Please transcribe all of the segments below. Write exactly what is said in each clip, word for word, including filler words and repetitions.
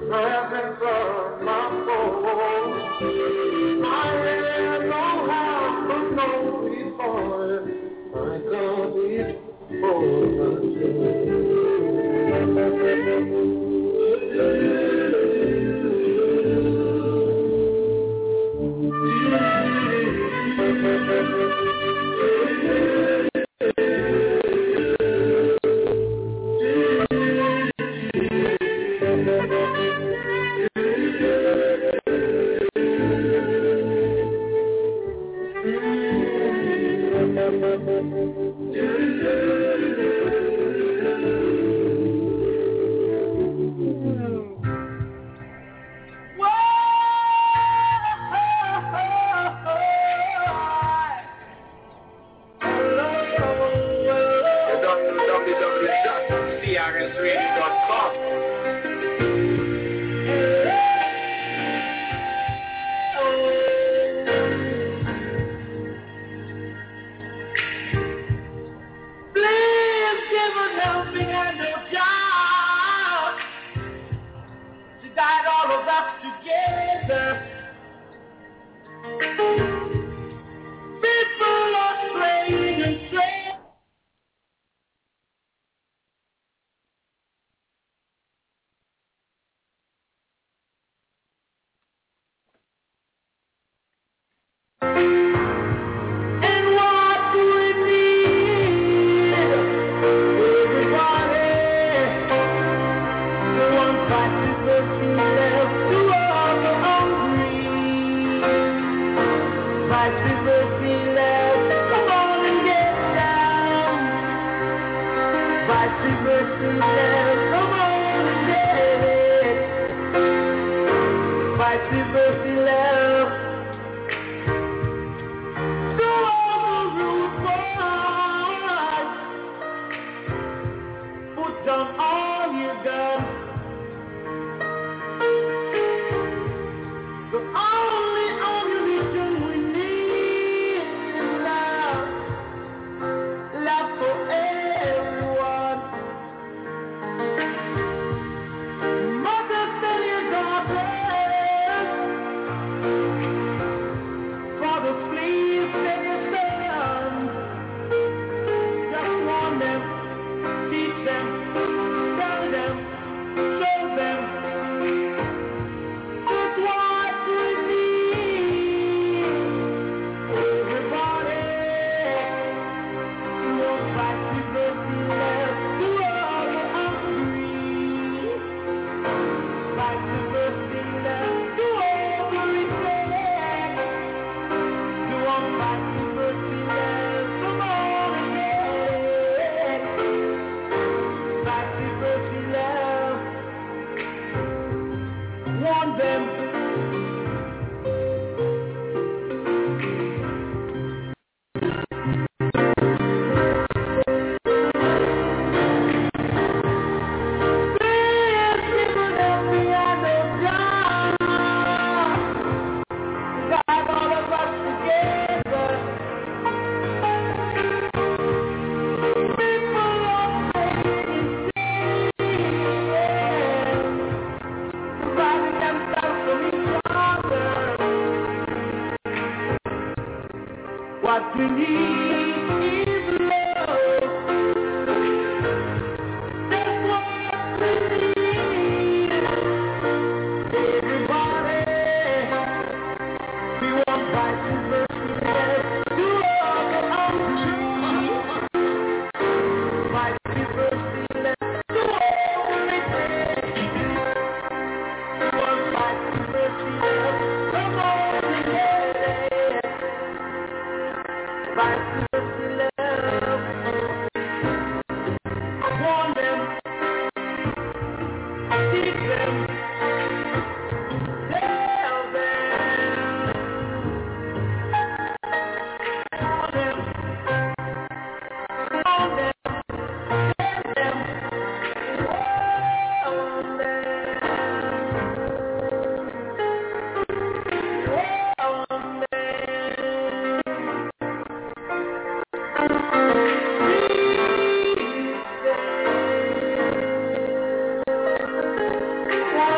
presence of my soul. I really know how to know before I go before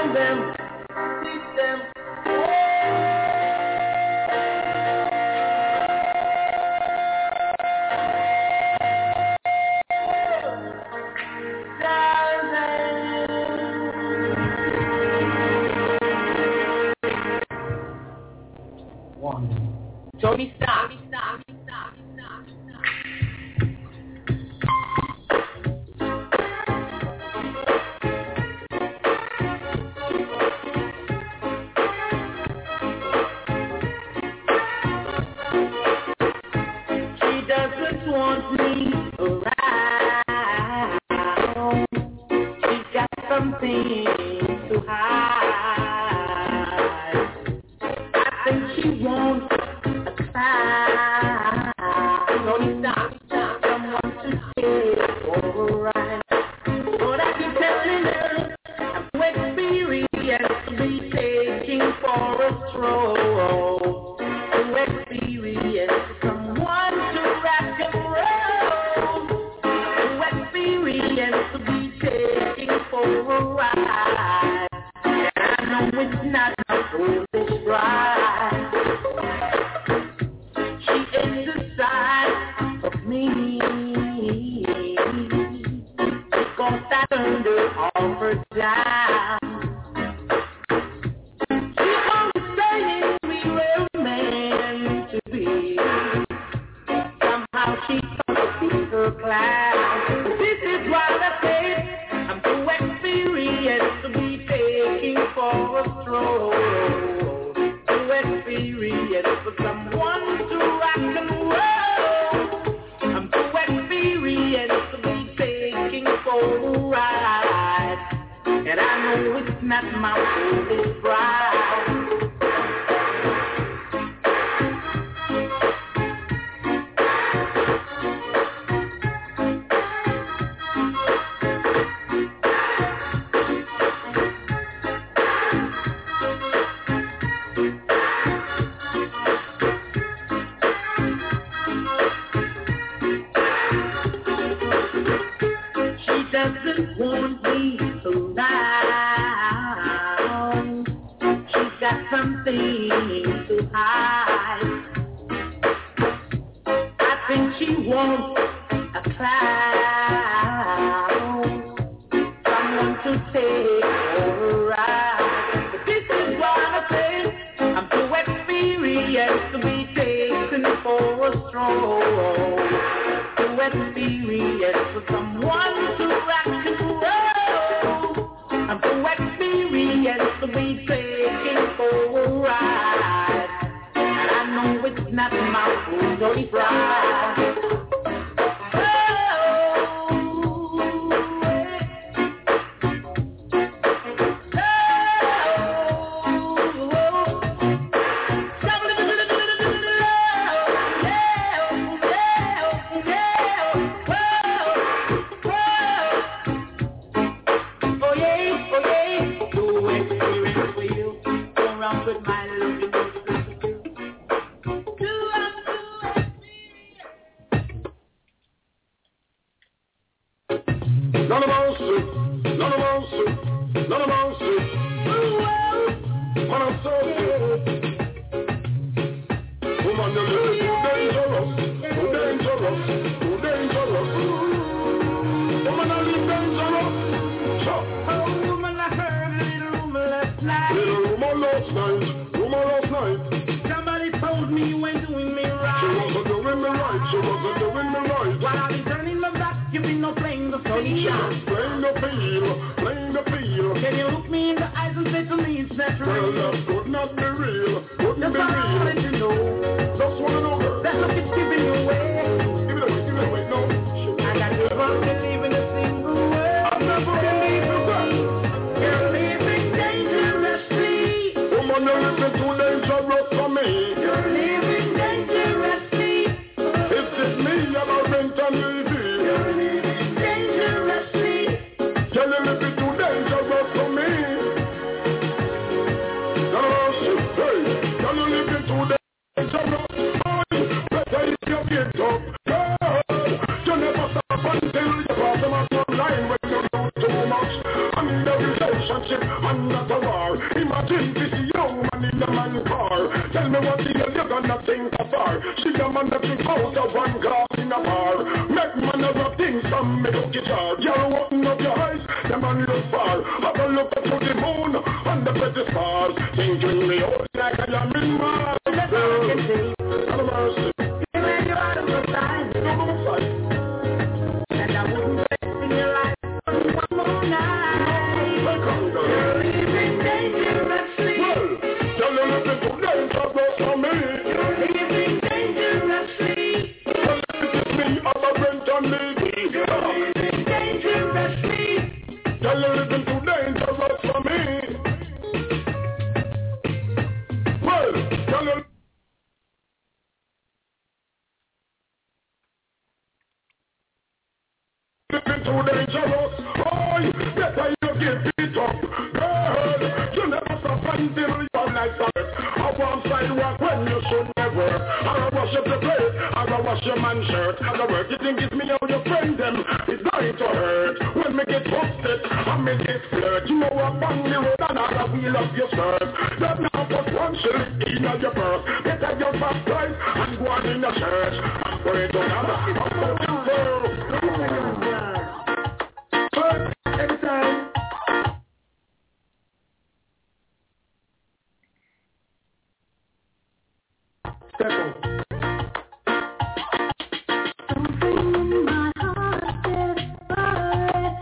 them, teach them. Tony, stop. Stop. Stop. Stop. Stop. She doesn't want me around. She's got something to hide. I think she wants Tony, stop, stop. Someone to take for a ride. But I keep telling her I'm too experienced to be taking for a stroll. Too experienced, someone to rock and roll. Too experienced to be taking for a ride. And I know it's not my foolish bride. All her down. She won't say we were meant to be. Somehow she thought it was her class. This is why I say I'm too experienced to be taking for a stroll. Too experienced for someone to rock and roll. I'm too experienced to be taking for a ride. And I know it's not my foolish bride. She doesn't want me to lie. She's got something to hide. I think she wants a clown, someone to take for a ride. But this is what I say, I'm too experienced to be taken for a stroll. Too experienced for someone to rock and roll. I'm too experienced to be taken for a ride. And I know it's not my foolish bride. None of us, none of us, none of us. Man, I'm so sick. Woman, you're too dangerous, too dangerous, too dangerous. Woman, are you dangerous? Sure. Oh, woman, I heard a little rumor last night. Little rumor last night, rumor last night. Somebody told me you ain't doing me right. She wasn't doing me right, she wasn't doing me right. While I've been turning my back, you've been no playing the field. She was playing the field, playing the field. Can you look me in the eyes and say to me it's not Well, real? that could not be real, couldn't That's be all I wanted real. to know. Just wanna know, girl. That look is giving you away. Give it away, give it away, no. And I never believe in a single word. I never believe in that. You're living dangerously. Woman, you're living too dangerous for me. You're living dangerously. Is it me about rent and T V? You're living dangerously. You're living too dangerous for me. You're living man not a war. Imagine this young man in a man car. Tell me what the hell you gonna think of her. She a man that drink out of one glass in a bar. Make man a rock things from me to guitar. Girl, open up your eyes, the man look far. Have a look up to the moon and the pretty stars. Thinking me out like I am in Mars. That's all I can say. Have a mercy. You made you out of my side. No more fight. And I wouldn't bet in your life one more night. Welcome, girl. You're living dangerously. Well, tell you listen to dangerous for me. You're living dangerously. Well, this is me, I'm a rent on me. You're living dangerously. Tell you listen to dangerous for me. Well, tell you. Living too dangerous, boy, better you give it up, girl, you never stop until your life starts. I want sidewalk when you should never. I wash up the plate, I wash your man's shirt. I work, you think it's me or your friend them, it's going to hurt. When me get busted, I me get flirt. You know I bang the road and I wheel up your skirt. That now put one shilling in your purse. Better your fast price and go on in the church. And put it on the fucking world. Every time. Step on. Something in my heart says, alright,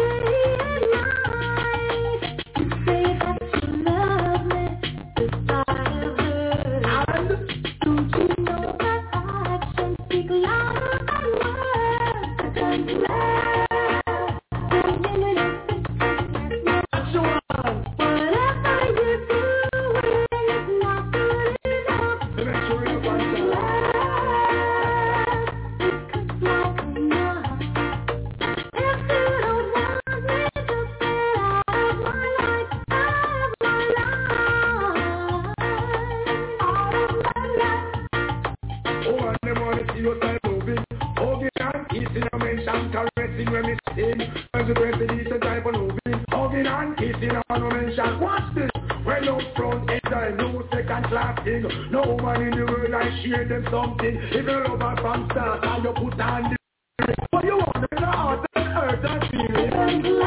you say that you love me, this I have heard. Don't you know that actions speak louder than words? I can't lie. No man in the world I share them something. If you love her from start and you put on the what you want in the heart and earth and spirit.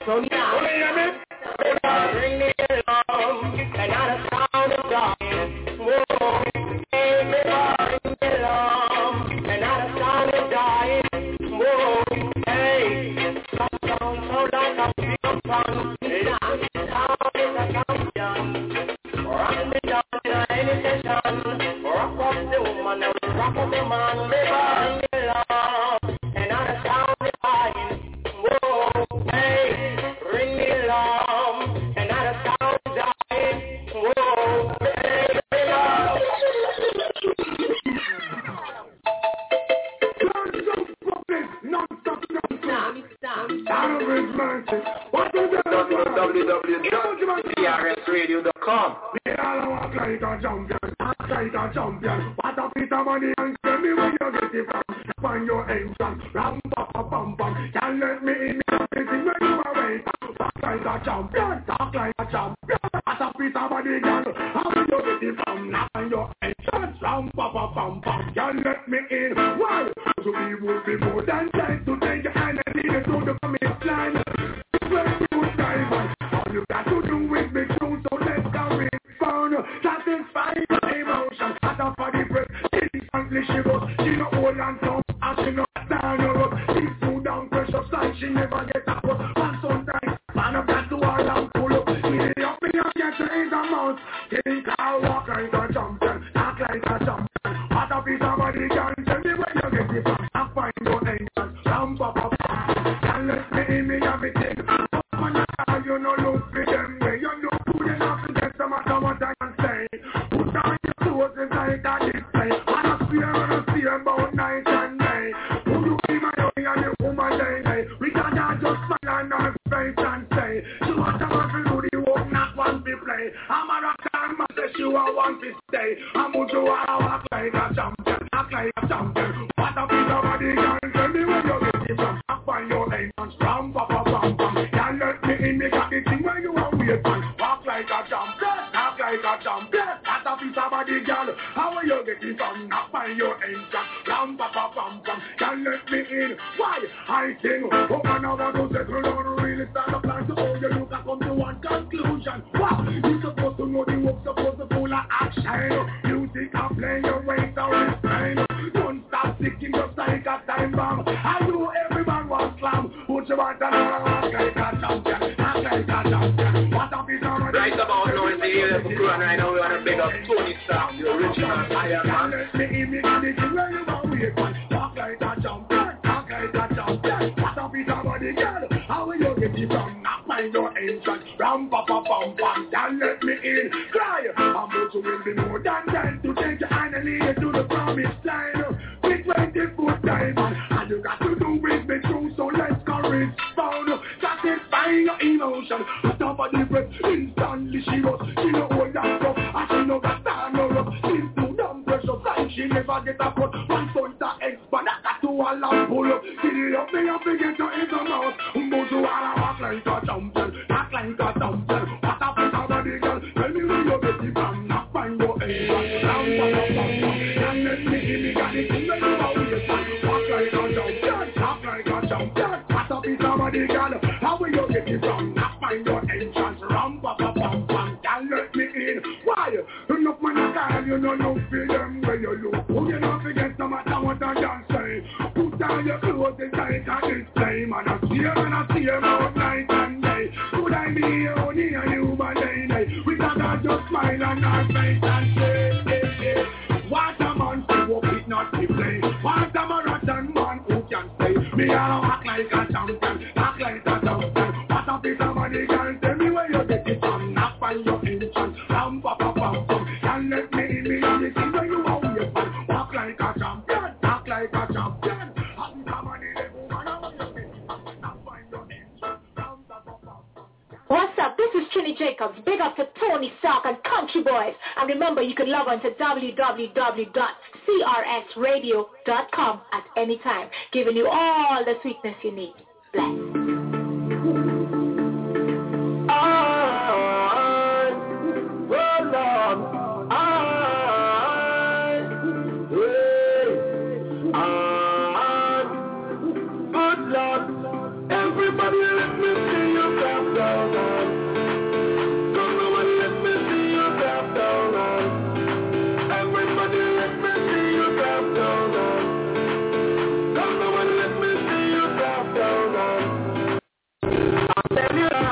Sonia. Ring the alarm, and not a sound of dying. Whoa, hey, ring the alarm, and not a sound of dying. Whoa, hey, sound so like a big fun. Sound is a champion. Rock me down in any session. Rock up the woman, rock up the man. Ring the alarm, and not a sound of dying. Whoa, hey, ring the alarm, and not a sound dying. Whoa, hey, alarm. Non-stop, non-stop. Out of his mercy. What is that? w w w dot c r s radio dot com. Me all walk like a champion, act like a champion. What a piece of money and tell me where you get it from. Find your entrance, ram pa pa pam pam. Can't let me in, me everything when you are waiting. Talk like a champion, talk like a champion. What a piece of money, girl, how will you get it from? Find your entrance, ram pa pa pam pam. Can't let me in, why? So we would be more than time to take your hand and lead it to the promised land. When you dive, all you got to do is make sure so let's go in. Found satisfy your emotion. At a body breath, instantly she goes. She no hold on to, and she no down her up. She's too down precious like she never get up. And sometimes, man up that to her and pull up. He up me and get to his amount. Think I walk like a champion, act like a champion. What a piece of body can tell me where you get it from. I find your entrance, ram pa pa pa. Can't let me in me everything. You know look for them way. You know good enough to get some matter what I can say. Put on your clothes inside that display. And I fear and I fear about night and day. Who you be my own and you woman day day. We can't just smile on our face and say she want a man to do the work, not one to play. I'm a rock and man say she want one to stay. I'm going to walk like a champion, act like a champion. What a piece of body can tell me where you get it from. I find your entrance from pa pa pam pam. Can't let me in, me got the thing where you are wait man. Walk like a champion, act like a champion. What a piece of body, girl. How will you get it from? I find your entrance from pa pa pam pam. Can't let me in. Why? I think oh man, I want to settle down, really start a plan to hold you look and come to one conclusion. Wow, you supposed to know the work, supposed to full of action. Music and play your way down the spine. Don't stop sticking just like a time bomb. I know everyone wants slam. Put your hand on act like a champion, act like a champion. What a piece of right about now is the eleven crew, and right now we want to big up Tony Stark, the original Iron Man. Let me in me and it's where you are wait man. Walk like a champion, act like a champion. What a piece of body, girl. How will you get it from? Not find your entrance. Ram pa pa pam pam. Can't let me in. Cry. I'm going to will be more than time to take your hand and lead you to the promised land. With twenty foot diamond, and you got to do with me too. So let's courage found. Satisfy your emotion. Put up a different instantly she goes. She no hold that stuff, and she no got stand her up. She's too damn precious, and she never get a cut. One son to expand, I got to a lamp pull up. Get it up, me up, me get to in the mouth. Move to a walk like a champion, act like a champion. What a piece of body, girl. Tell me where you get it from. Not find your entrance. Ram pa pa pam pam. Can't let me in, me got it in when you are wait man. Walk like a champion, act like a champion. What a piece of body, girl. How will you get it from? Not find your entrance. Ram pa pa pam pam. Can't let me in. Why? Enough man a call, you know no feel them when you look. Oh, you don't forget no matter what I can say. Put on your clothes inside a display. Man, I see him and I see him out night and day. Could I be only a human day? We cannot just smile on our face and say, hey, hey. What a man to walk it, not to play. What a marathon man who can say, me I act like a champion, act like a champion. What a piece of money, girl, tell me where you get it from. Not find your entrance, ram pa pa pam pam. Can't let me in, me and you see where you are with man. Walk like a champion, act like a champion. Have the money, the woman, I want you get it from. Not find your entrance, ram pa pa pam pam. What's up? This is Trini Jacobs. Big up to Tony Stark and Country Boys. And remember, you can log on to w w w dot c r s radio dot com at any time, giving you all the sweetness you need. Bless. Good luck, Everybody let me see you drop down. Come on and let me see you drop down. Everybody let me see you drop down. Come on and let me see you drop down. I'll tell you how.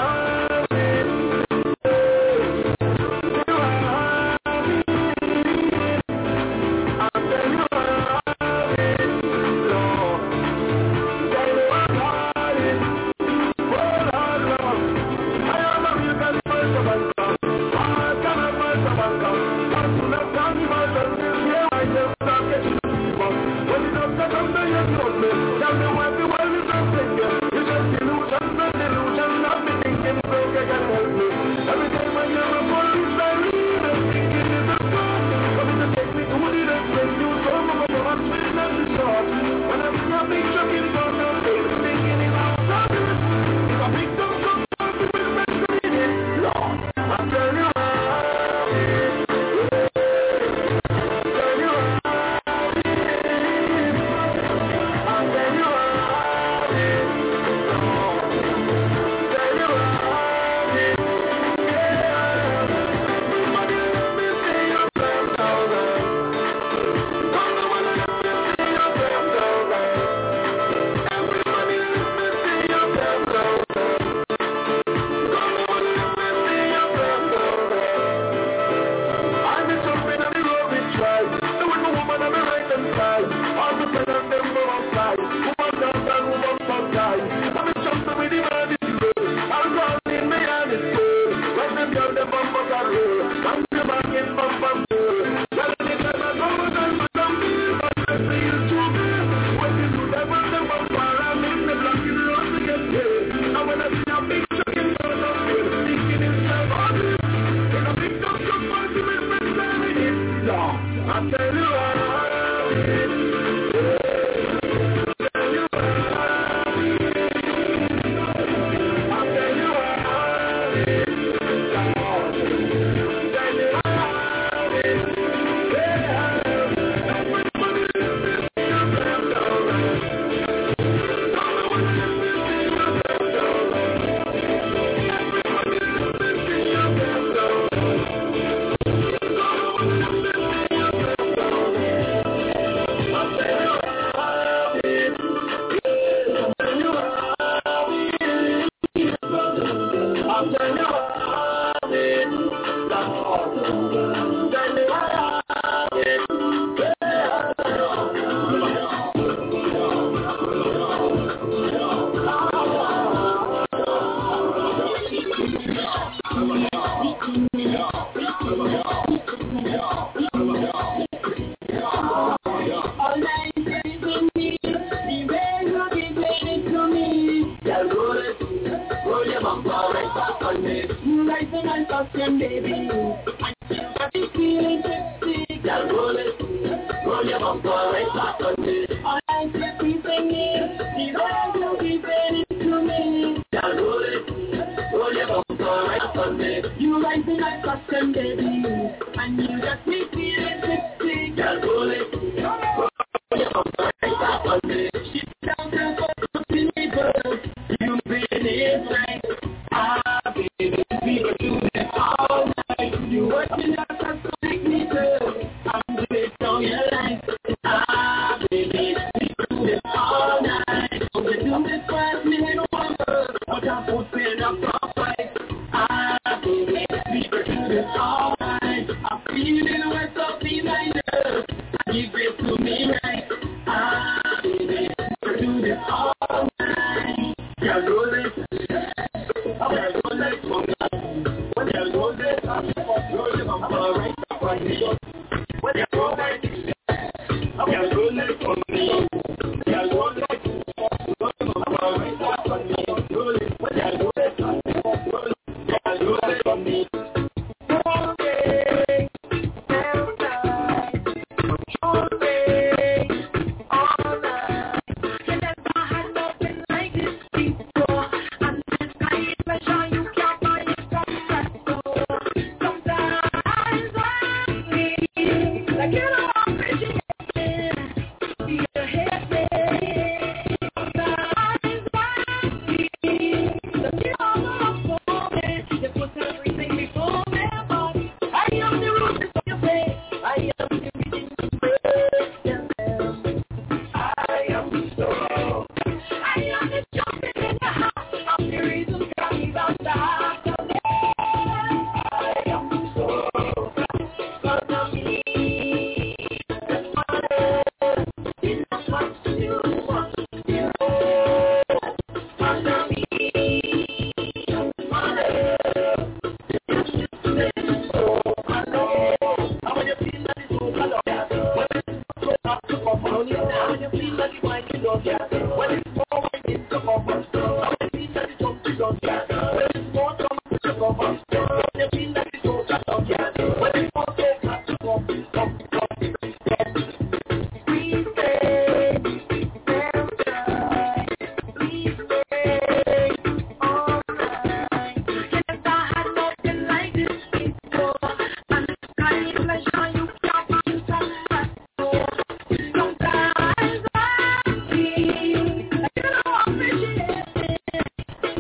Sometimes I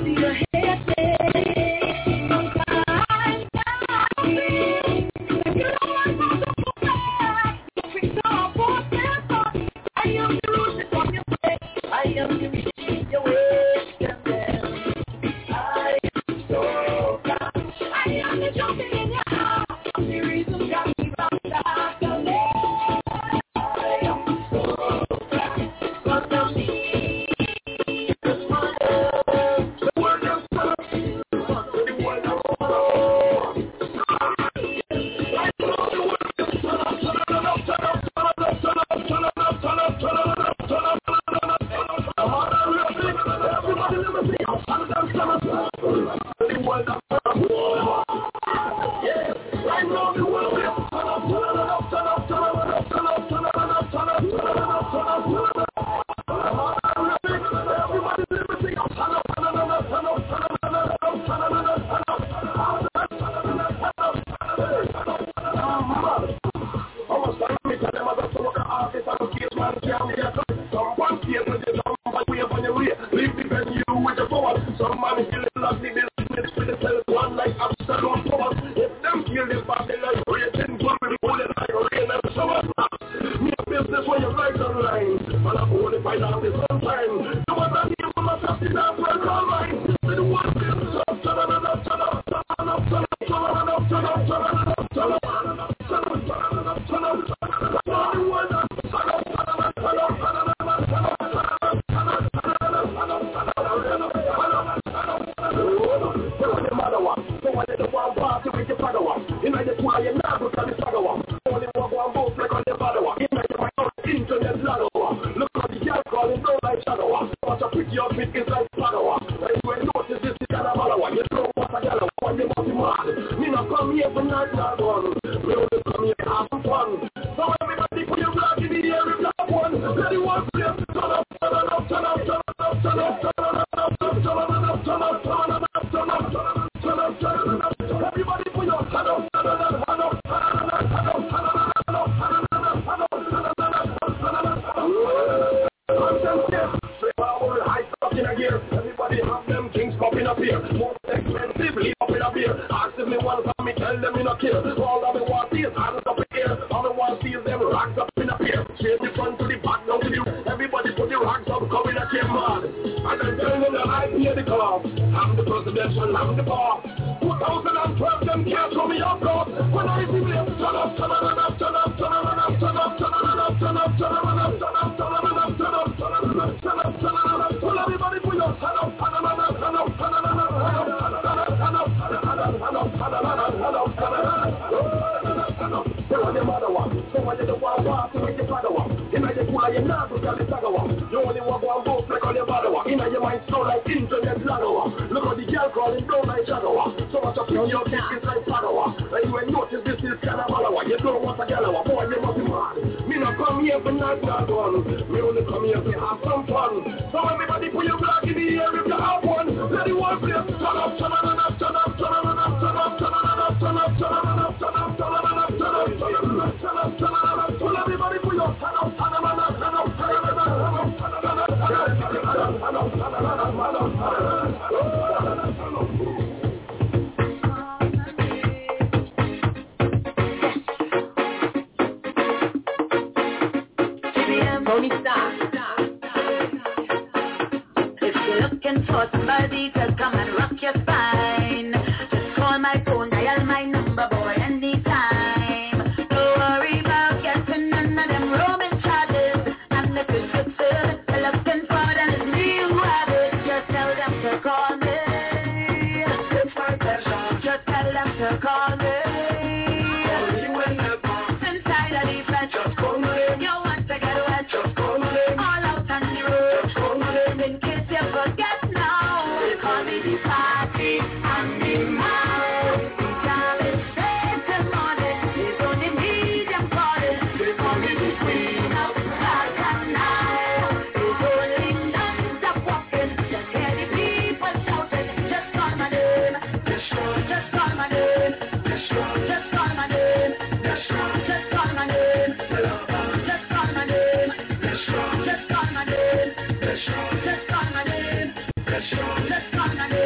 Just call my name.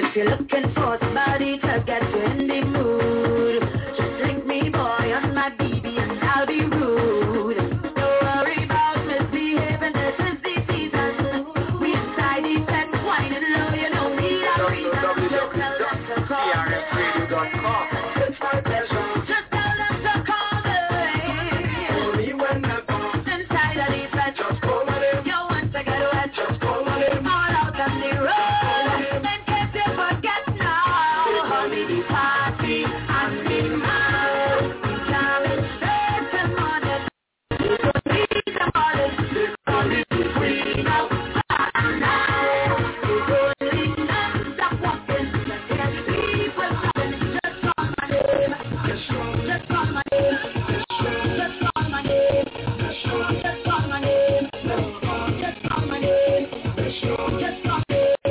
If you're looking for somebody to get you in the mood, just link me, boy, on my B B and I'll be rude. Don't worry about misbehaving, this is the season. We inside the tent, whining low, you don't need a reason. Just tell them to call me. It's my pleasure. Just tell them to call me. Call me when I come. Inside of the tent, just call my name. You want to get wet, just call my name. All out on the road, in case you forget now. Call me the party and the man. Jamming straight to morning. You don't need the morning. Call me the queen of and now. You don't need none, stop walking. Just get people coming. Just call my name. Just call my name. Just call my name. Just call my name. Just call my name. Just call my name. Just call my name. Just call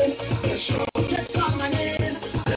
my name.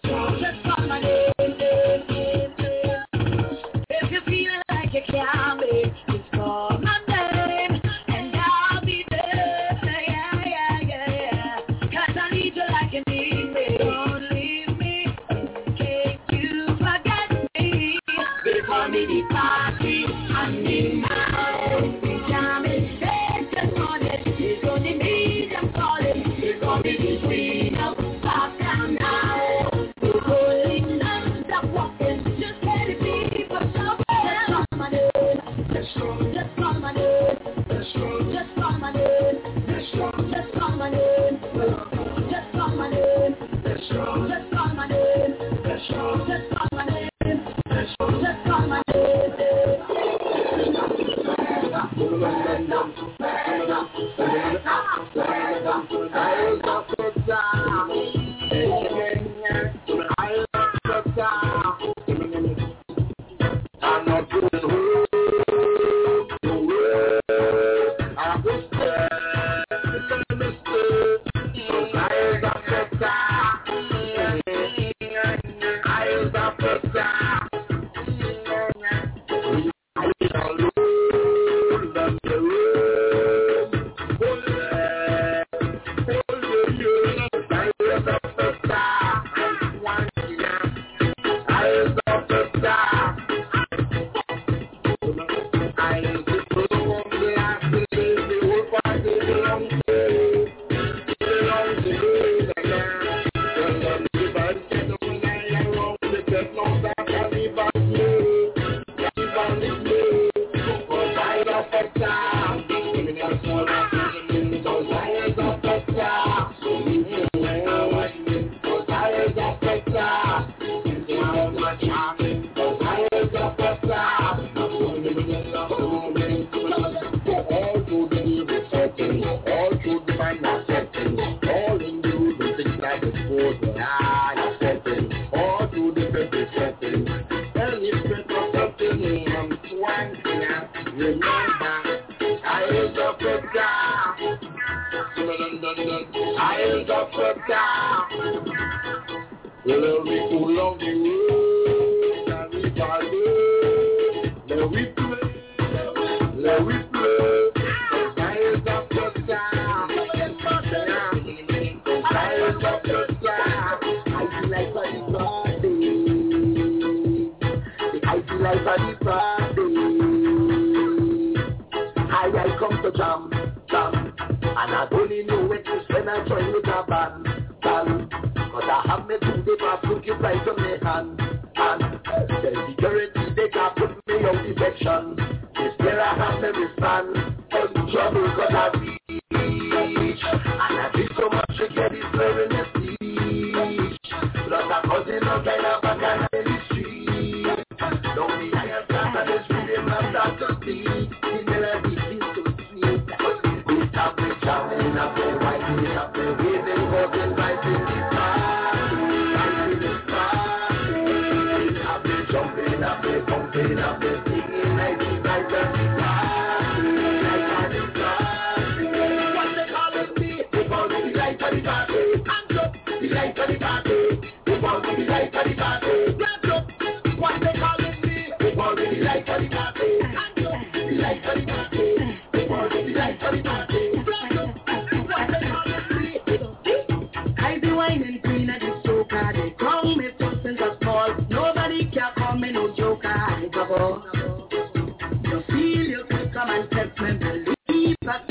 If you feel like you can't make, just call my name and I'll be there. Yeah, yeah, yeah, yeah. 'Cause I need you like you need me. Don't leave me in case you forget me. They call me the party and the man. Jamming straight to morning. It's only me I'm calling. They call me the queen of pop down now. You're holding on, stop walking. Just let it be for some. Just call my name. Just call my name. Just call my name. Just call my name. Just call my name. Just call my name. Just call my name. Just call my name. Just call my I be whining queen of the soap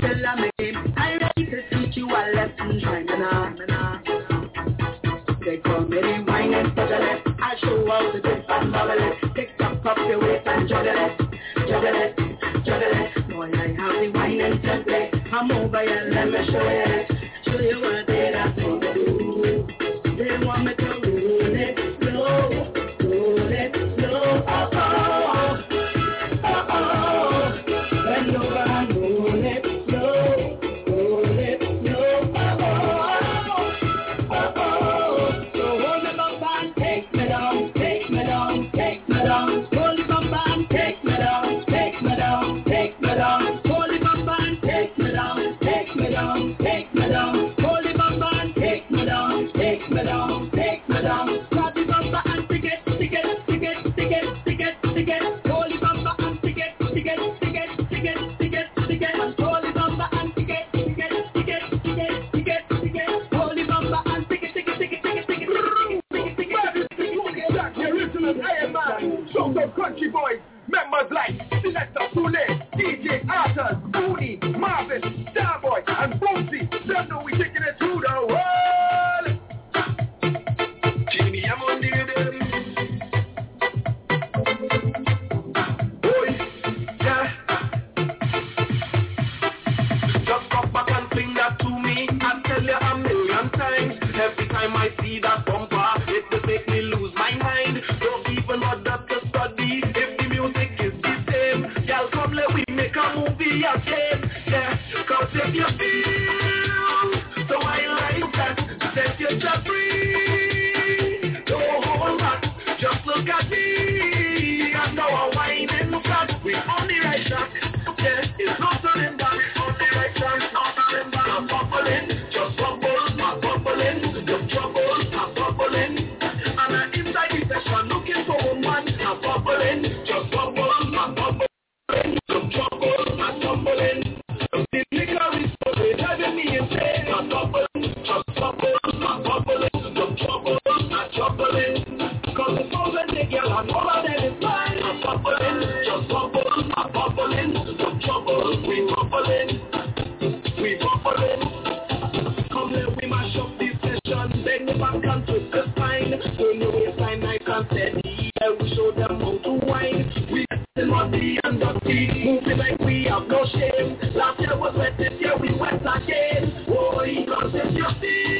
tell me, I ready to teach you a lesson, try me now. They call me the wine and specialist. I show how to dip and bubble it. Take up up your waist and juggle it, juggle it, juggle it. Boy, I have the wine and template. Come over and let me show you, show you what they have to do. They want me to roll it slow, roll it slow. Oh oh, oh oh. Bend over and roll it slow, roll it slow. Oh oh, oh oh. So hold it up and take me down, take me down, take me down. Hold it up and take me down, take me down, take me down. Hold it up and take me down, take me down, take me down. Hold it up and take me down, take me down, take me down. Grab the bumper and stick it, stick it, stick it, stick it, stick it, stick it. Hold the bumper and stick it, stick it, stick it, stick it, stick it, stick it. Hold the bumper and stick it, stick it, stick it, stick it, stick it, stick it. Hold the bumper and stick it, stick it, stick it, stick it, stick it, stick it, stick it, stick it. Jack, the original Iron Man, shout out country boys, members like Selector Soule, D J Arthur, Mooney, Marvin, Starboy, and Boomsy. Them know we taking it to the world. Jimmy, I'm on the rhythm. Boy, yeah. Just come back and sing that to me. I tell you a million times. Every time I see that bumper, it will make me lose my mind. Don't even bother to study if the music is the same. Y'all come let we make a movie again. Yeah, cause if you feel so I like that, set you just free. Don't hold back, just look at me. I know I'm whining flat. We on the right track. Yeah, it's not turning back. On the right track, not turning back. I'm bubbling, just bubble, I'm bubbling. The trouble, I'm bubbling. And I'm inside the session looking for a man. I'm bubbling, just bubble, I'm bubbling. The trouble, I'm tumbling. The liquor is bubbling, having me insane. I'm bubbling, just bubble, I'm bubbling. The trouble, I'm troubling. Cause the phone and the girl, and all of them is mine. I'm bubbling, just bubble, I'm bubbling. The trouble, we bubbling, we bubbling. Come let we mash up this session, bend the back and twist the spine. When you waistline nice and steady, yeah, we show them how to whine. We getting muddy and dirty, moving like we have no shame. Last year was wet, this year we wet again. Boy, cause if you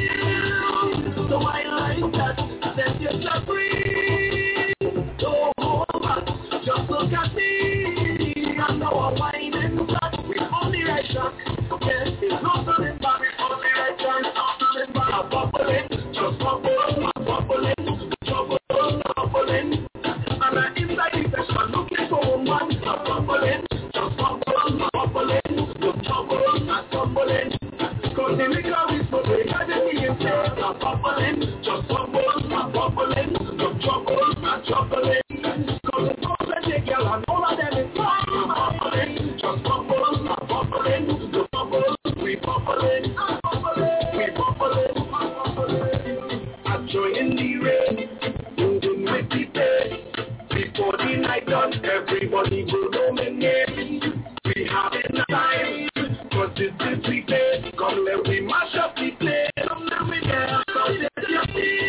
feel so I like that, then you're just free. Don't hold back, just look at me. I know I'm whining flat, we on the right track. Yeah, it's not turning back, on the right track, not turning back. I'm bubbling, just bubble, I'm bubbling. The trouble, I'm bubbling. And I'm inside the session looking for a man. I'm bubbling, just bubble, I'm bubbling. The trouble, I'm tumbling. Cause the liquor is bubbling, I didn't even say I'm bubbling, just bubble, I'm bubbling. The trouble, I'm troubling. Cause the boys and the girl and all of them is fine. I'm bubbling, just bubble, I'm bubbling. The bubble, we bubbling, I'm bubbling, we bubbling, I'm bubbling. I'm joining the rain, moving with the pace. Before the night done, everybody will know my name. We having a time, cause this is the place. Come let we mash up the place. Come let me dance, cause it's your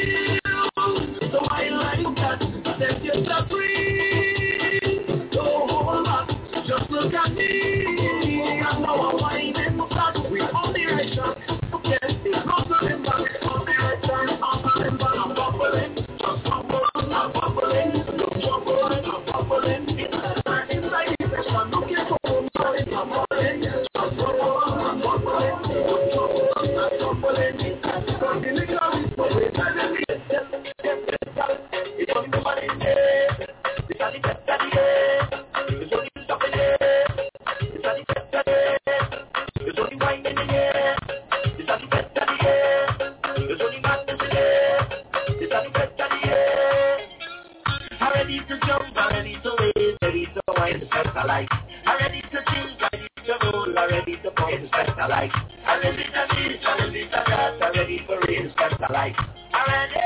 feel. So I like that, then you're just free. Don't hold back, just look at me. I know I'm whining flat, we on the right track. Yes, it's not turning back, on the right track, I'm turning back. I'm bubbling, just bubble, I'm bubbling. No trouble, I'm bubbling. Inside, inside the session, looking for a man. I'm bubbling, just bubble, I'm bubbling. No trouble, I'm bubbling. Cause the liquor is bubbling, telling me it's just, it's only nobody there. It's only just that yeah. It's only stuff in there. It's only just that yeah. It's only wine in the air. It's only just that yeah. It's only madness in there. It's only just that yeah. I'm ready to jump, I'm ready to race, ready to wine the special life. I'm ready to think, ready to roll, I'm ready to pour the special life. I'm ready to this, I'm ready to that, I'm ready for real special life. I'm ready.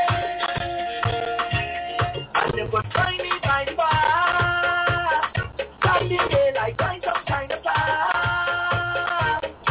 And you could find me by far. Standing there like find some kind of fire.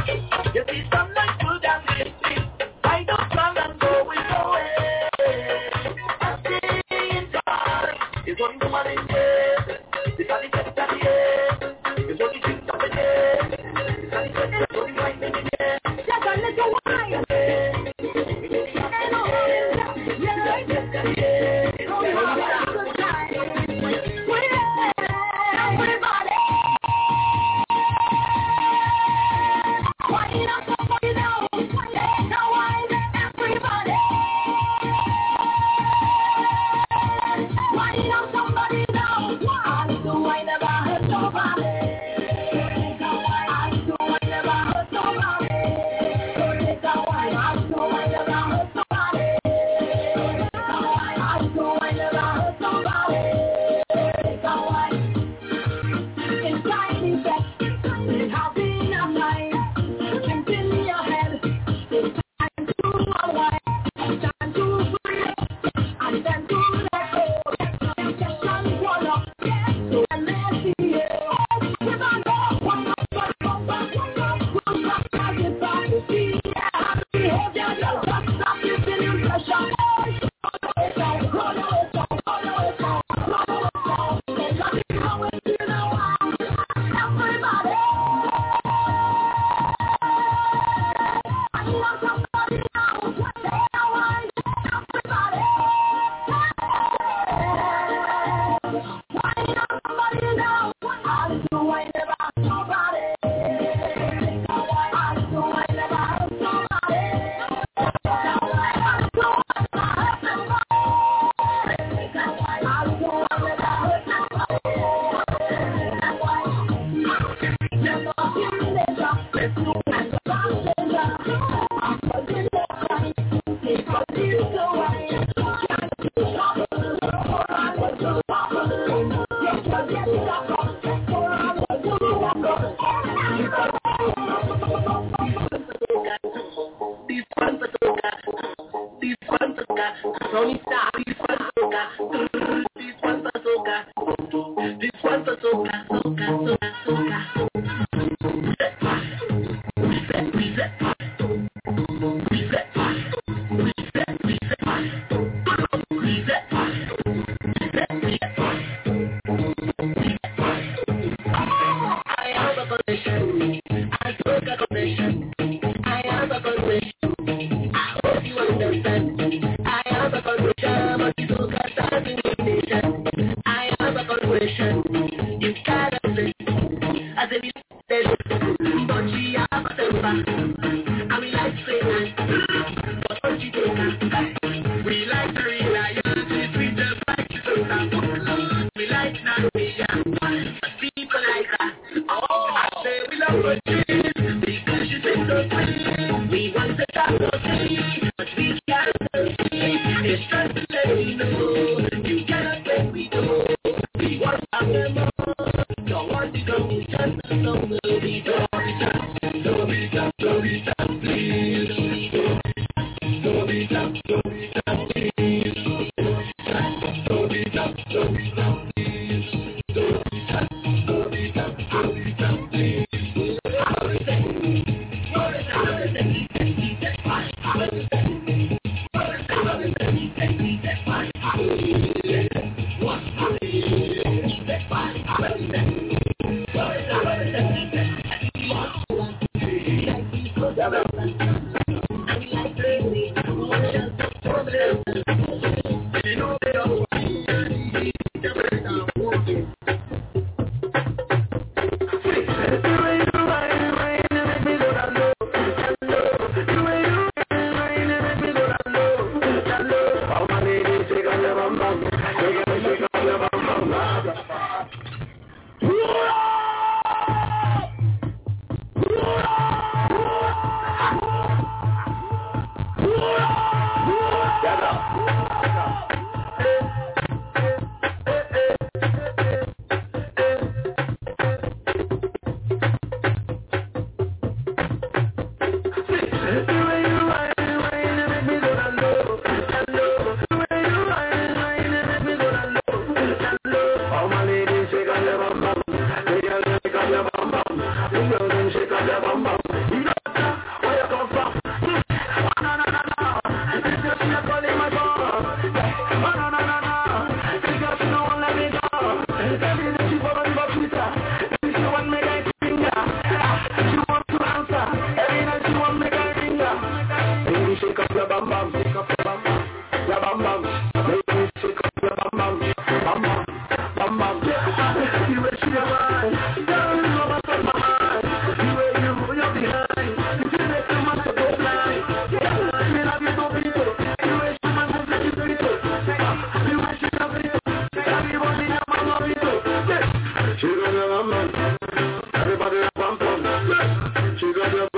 You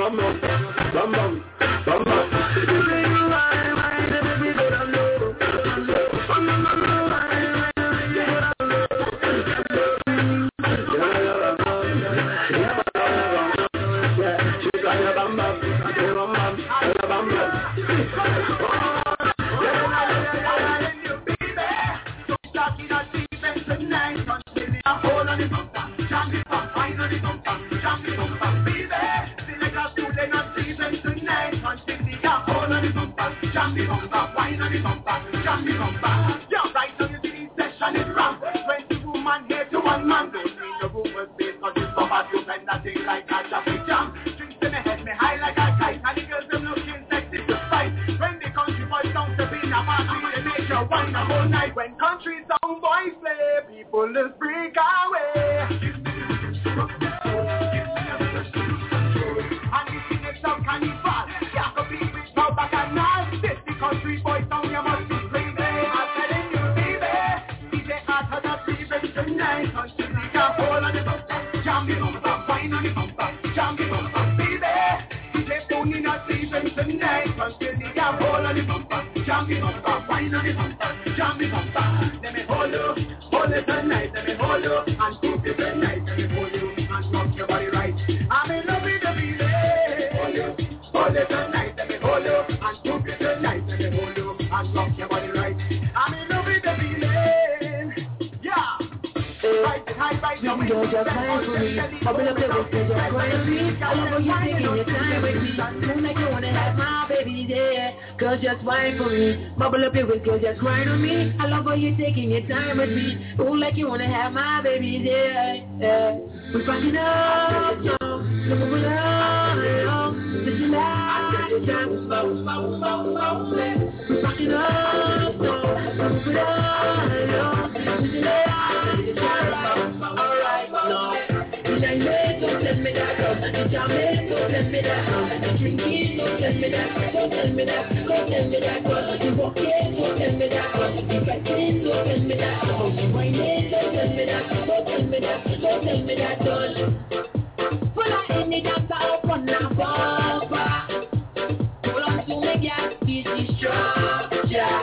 bam bam, bam bam, bam bam. Bubble up your waist, girl, just grind on me. I love how you're taking your time with me. Ooh, like you wanna have my baby, yeah, yeah. We're fucking up, so move it on, this is life, it's time to slow, slow, slow, slow, we're fucking up, so move it on, this is life, it's time to slow, alright, no. It's a made, don't tell me that, it's a made, don't tell me that, it's drinking, don't tell me that, don't tell me that, don't tell me that, you walking, don't tell me that, you fighting, don't tell me that, you whining, don't tell me that, don't tell me that, don't tell me that, don't. Well, I ended up out on a bumper, hold on to me, gas, this is structure,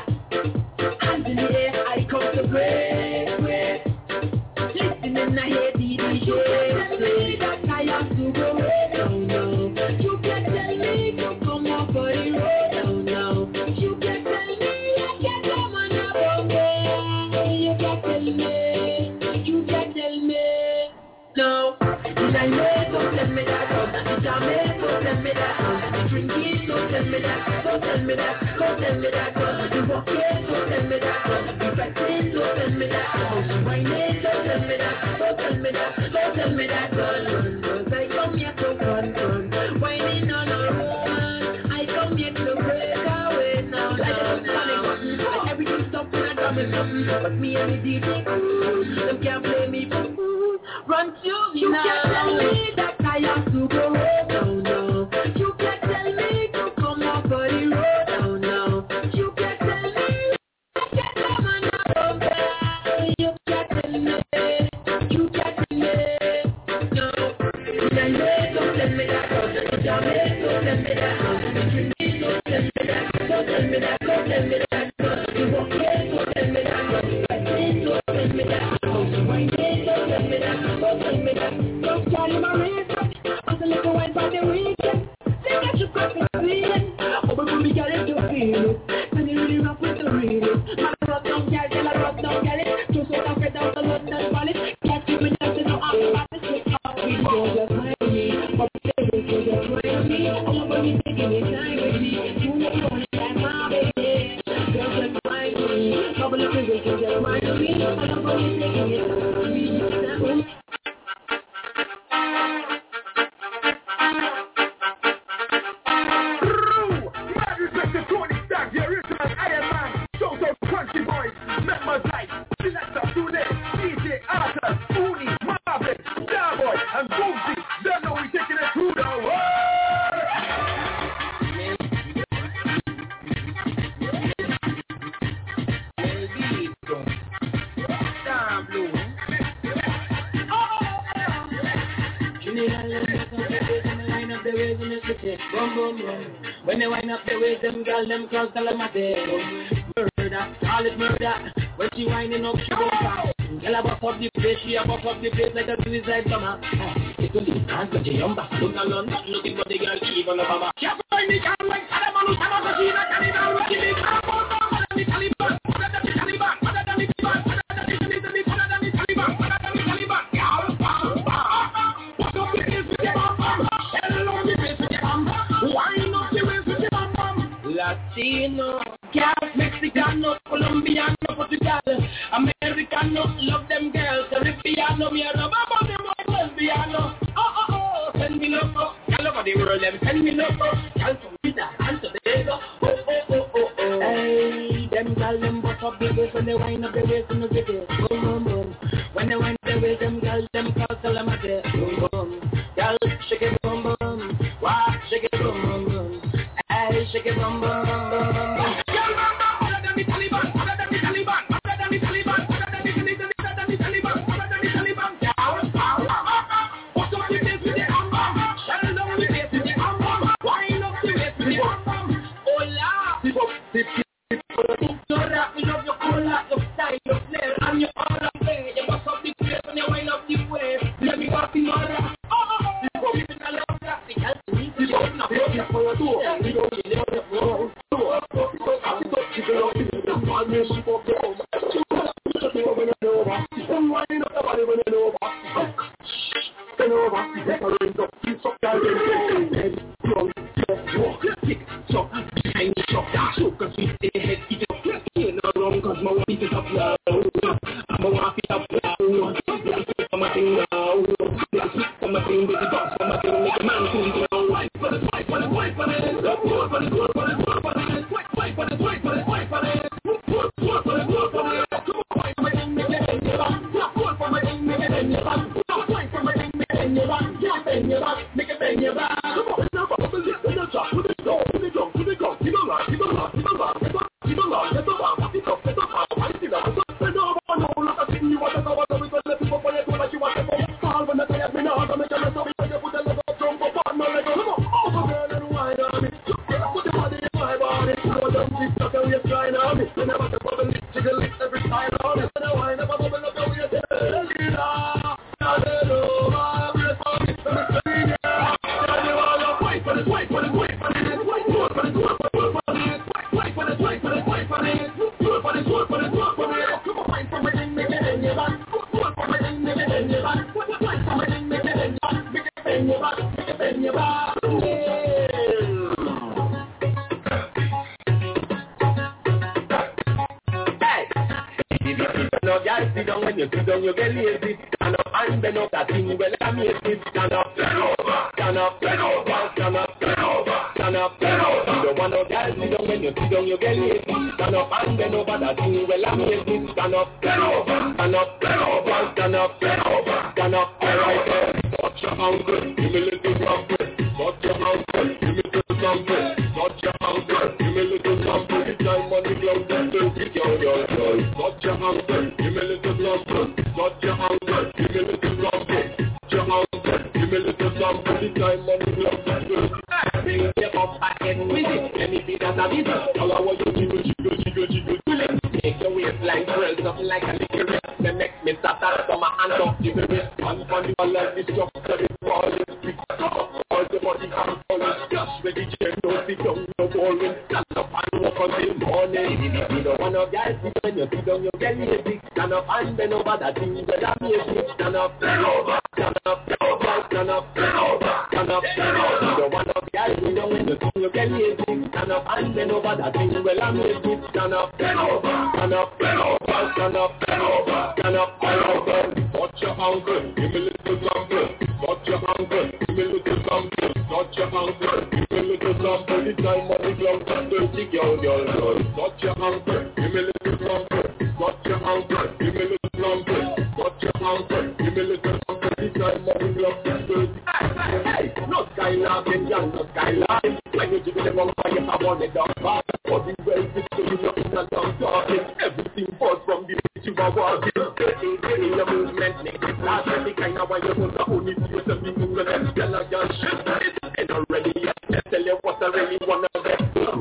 and in the air, I come to break, break, listening, I hear the D J say that I have to go, no, no, you can tell me to come up for the road, no, no, you can tell me I can't come on a bumper, you can tell me, you can tell me, no, did I make, don't tell me that, did I make, don't tell me that, drinking, don't tell me that, don't tell me that, don't tell me that, you walking, don't tell me that, you fighting, don't tell me that, you whining, don't tell me that, don't tell me that, don't tell me that, cause I come here to fun, fun, whining on a woman, I come here to break away now, like a panic button, like everything stops and I drum it something, but me and the D J, them can't play me, run to me you now. You can't tell me that I have to go, no, no, you can't tell me to come up for the road, no, no, you can't tell me I can't come on a bumper, you can't tell me, you can't tell me, no, don't tell me that, don't tell me that, don't tell me that, don't tell me that, don't tell me that, you walk in, don't tell me that, don't tell me that, don't wine in, don't tell me that, don't tell me that, don't carry my wrist, I'm a little wine by the weekend, they got you cut me clean, oh, but when we got it, you feel it, when you really rock with the realest, man, I rock down, girl, girl, I rock down, girl, it, two so down, down to London, Valley, can't keep me dancing, no, I'm about to slip off, we go just mind me, but we go just mind me, I love when you taking your time with me, you know you wanna have my baby, girl, just mind me, bubble up and just mind me, I love when you taking your time with me, city. Boom, boom, boom. When they wind up the waist, them girl, them cross the limit. Murder, call it murder. When she winding up, she goes back. Girl, I bust up the place, she a bust up the place like a suicide bomber. It's only dance with the yumba. Look at London, looking for the girl, even the baba. She a find the girl like Saddam Hussein, but she not carrying out what she did. Mother than the Taliban, mother than the Taliban, mother than the Taliban, mother than the Taliban, mother than the Taliban, mother than the Taliban. Girl, bam, bam. What's up the place with the bam, bam? Hell on the place with the bam, bam. Wind up the waist with the bam, bam. Latino. Girls, Mexicano, Colombiano, Portugal, Americano, love them girls, Caribbeano, me a love about them boys, lesbiano. Oh, oh, oh, send me love, all over the world, them send me love, girl from Vita, and to the Lego. Oh, oh, oh, oh, oh. Hey, them girls, them bust up the waist when they wind up the waist in the city. Boom, boom, boom. When they wind up the waist, them girls, them cross the limit. Boom, boom. Girl, shake it, boom, boom. Wow, shake it, boom, boom, boom. Hey, shake it, boom, boom, boom, boom, boom.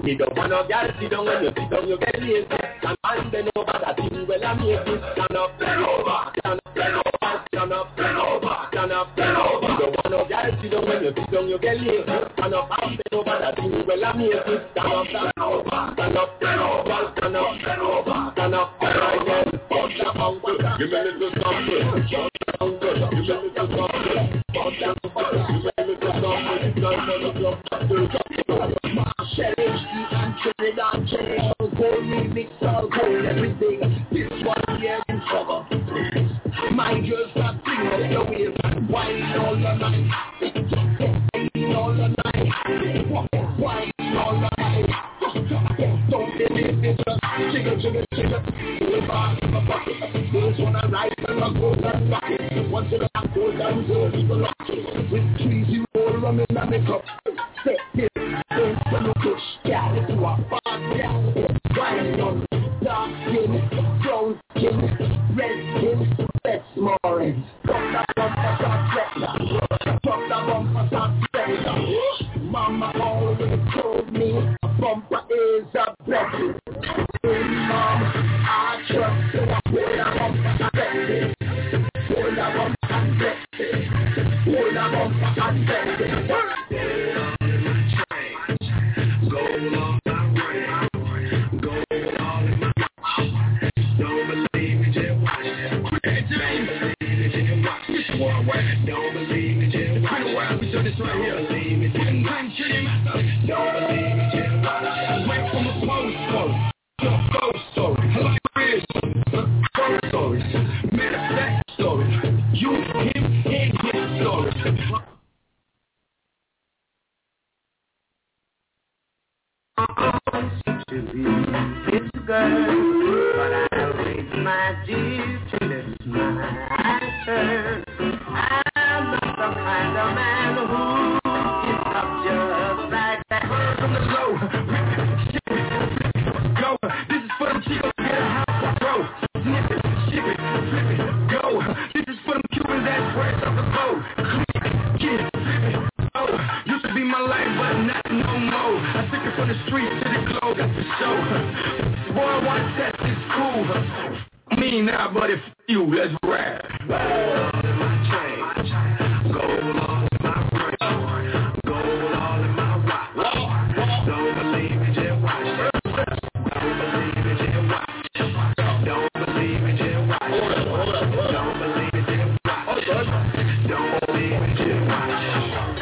Me don't want no girl sit down when you sit down, you get lazy. And man bend over, that thing well amazing. Stand up, bend over, stand up, bend over, stand up, bend over, stand up, bend over. Me don't want no girl sit down when you sit down, you get lazy. Stand up, and bend over, that thing well amazing. Stand up, stand over, stand up, bend over, stand up, bend over, stand up, bend over. Bump that uncle, give me a little something. Bump that uncle, give me a little something. Bump that uncle, give me a little something. Sheriff, and Trinidad, Cherry, all gold, remix, all gold, everything. This one here in trouble. My girls got sing up your waist and wine all the night. Wine all the night. Wine all the night. Don't believe me, just jiggle, jiggle, jiggle. Pull back in my pocket. Those wanna ride and I go and rock it. Once you got gold and gold, people rock it. With cheesy roll, running on the cup. Set this, don't follow push. Yeah, it's a bad yeah. Wine on dark skin, brown skin, red skin, red smarring. Pop that bumper, start sweating. Pop that bumper, start sweating. Mama always told me a bumper is a blessing. Hey, Mom, I trust you. Hold a bumper and bless it. Hold a bumper and bless it. Hold a bumper and bless it. Go on my way. Go all in my watch. Don't believe me, just watch. Don't believe me, just watch. This one way. Don't believe me, just watch. Don't believe me, just watch. Don't believe me, just watch. Went from a postcode to a ghost story. I like this. Ghost stories. Manifest stories. You, him, and his stories. To be this girl, but I'll raise my duty till it's my turn. I'm not the kind of man who is up just like that. From the low, go. This is for them chicos, get a house, bro. Snip it, ship it, flip it, go. This is for them Cubans that spread off the boat. Get it, flip it, go. Used to be my life, but not no more. I took it from the streets to the globe, that's the show. Boy, one test is cool. Me now, but if you, let's rap. Gold in my chain, gold all in my brain, gold all in my watch. Don't believe me, just watch. Don't believe me, just watch. Don't believe me, just watch. Don't believe me, just watch. Don't believe me, just watch.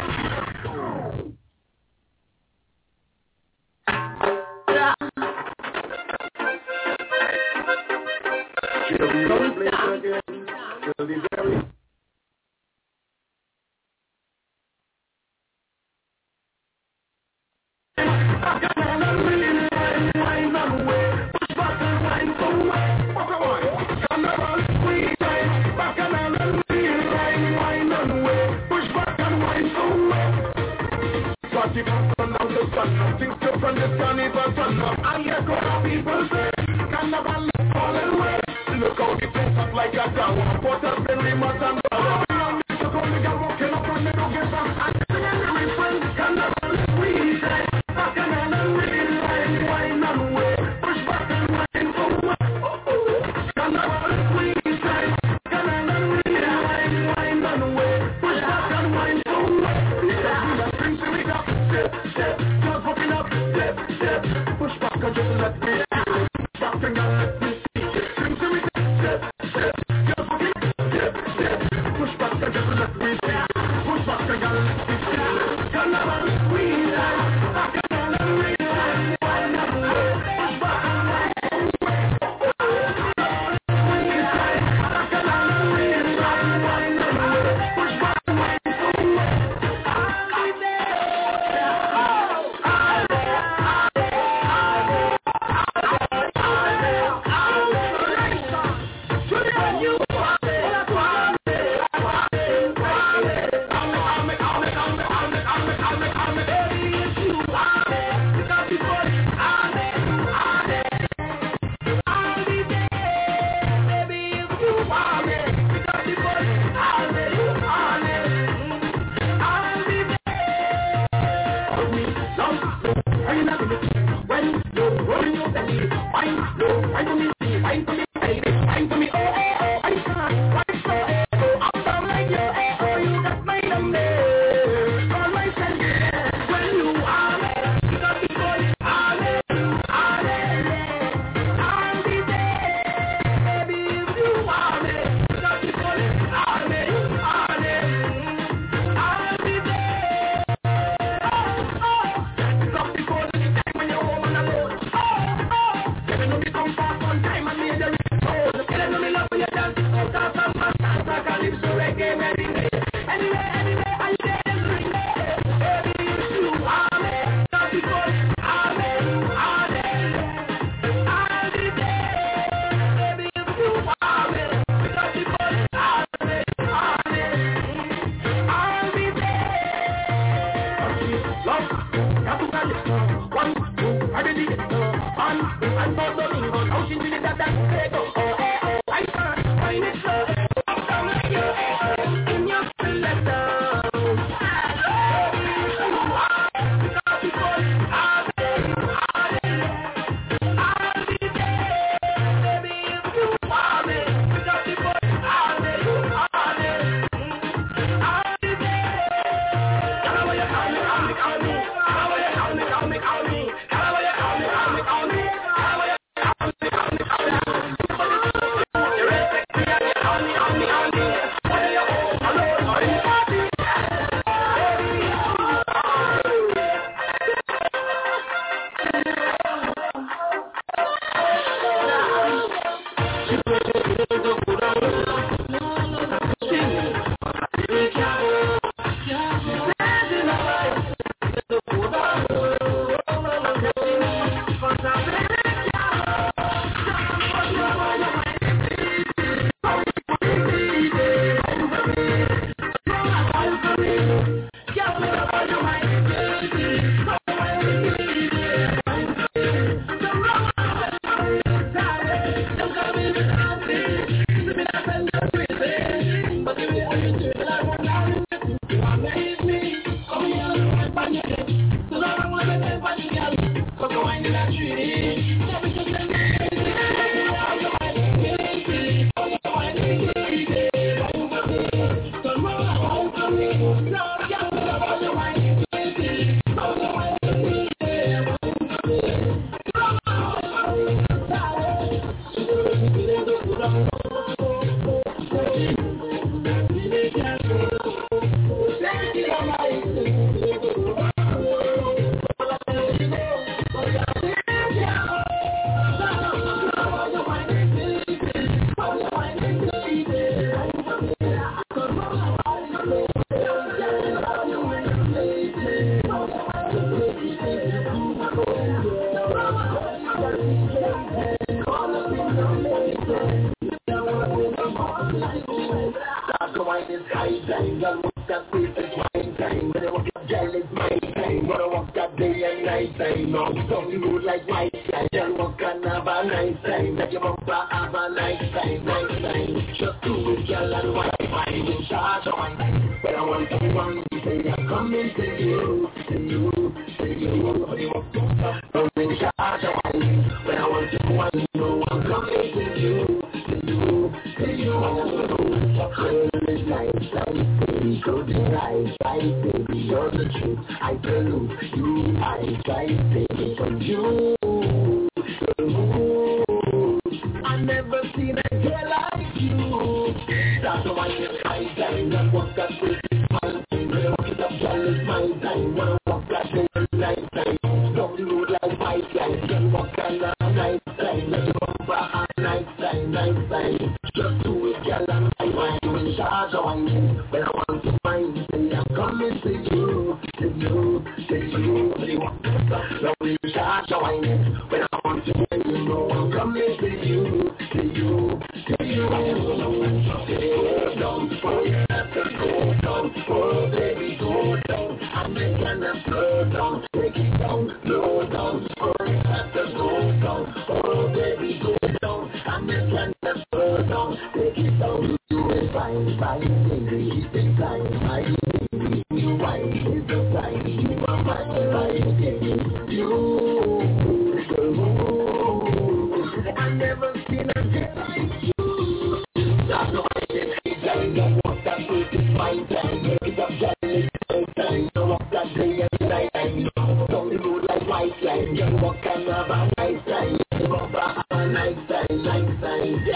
Look how the place up like a tower. Put up the remote and power. So come we got walking up on the don't get some. And sing and refrain. Can never we say. Back and on and real line. Wine and way. Push back and wine forward. Can never we say. Can never real line. Wine and way. Push back and wine forward. Step, bring to me up. Step, step. Just walking up. Step, step. Push back and just let me. Back and let me. wine a minute. When you roll your belly, wine low, wine to me, wine to me, baby, wine to me, oh, oh, oh, wine so, wine so, eh, oh, I'm down like you, eh, oh, you got my number, call myself, yeah. When you are there, you got to call it, are there, are there, I'll be there, baby, if you are there, you got to call it, are there, are there, I'll be there, oh, oh, you got to call it, time when you're home and alone, oh, oh, you know me come fast on time and made the road, you know me love when you dance, oh, dance, dance, dance, dance, like a lips, so reggae, anyway, anyway, anyway, I say every day, baby, if you are there, got to call it, are there, are there, I'll be there, baby, if you are there, got to call it, are there, are there, I'll be there, love, got to call it, one, two, I did it, one, and for Domingo, now she did it, that, that, there go, oh, eh, oh, I can't find it, so, I'm down like you, eh, oh, in your letter, Fine, fine, fine, fine, fine, fine, fine, give you you. I never seen a girl like you. That's no I said, girl, you want that pretty fine time. Make up girl, little time. You want that day and night time. Don't you like white line? You want kind of a nice time. You want a nice time, nice time, yeah.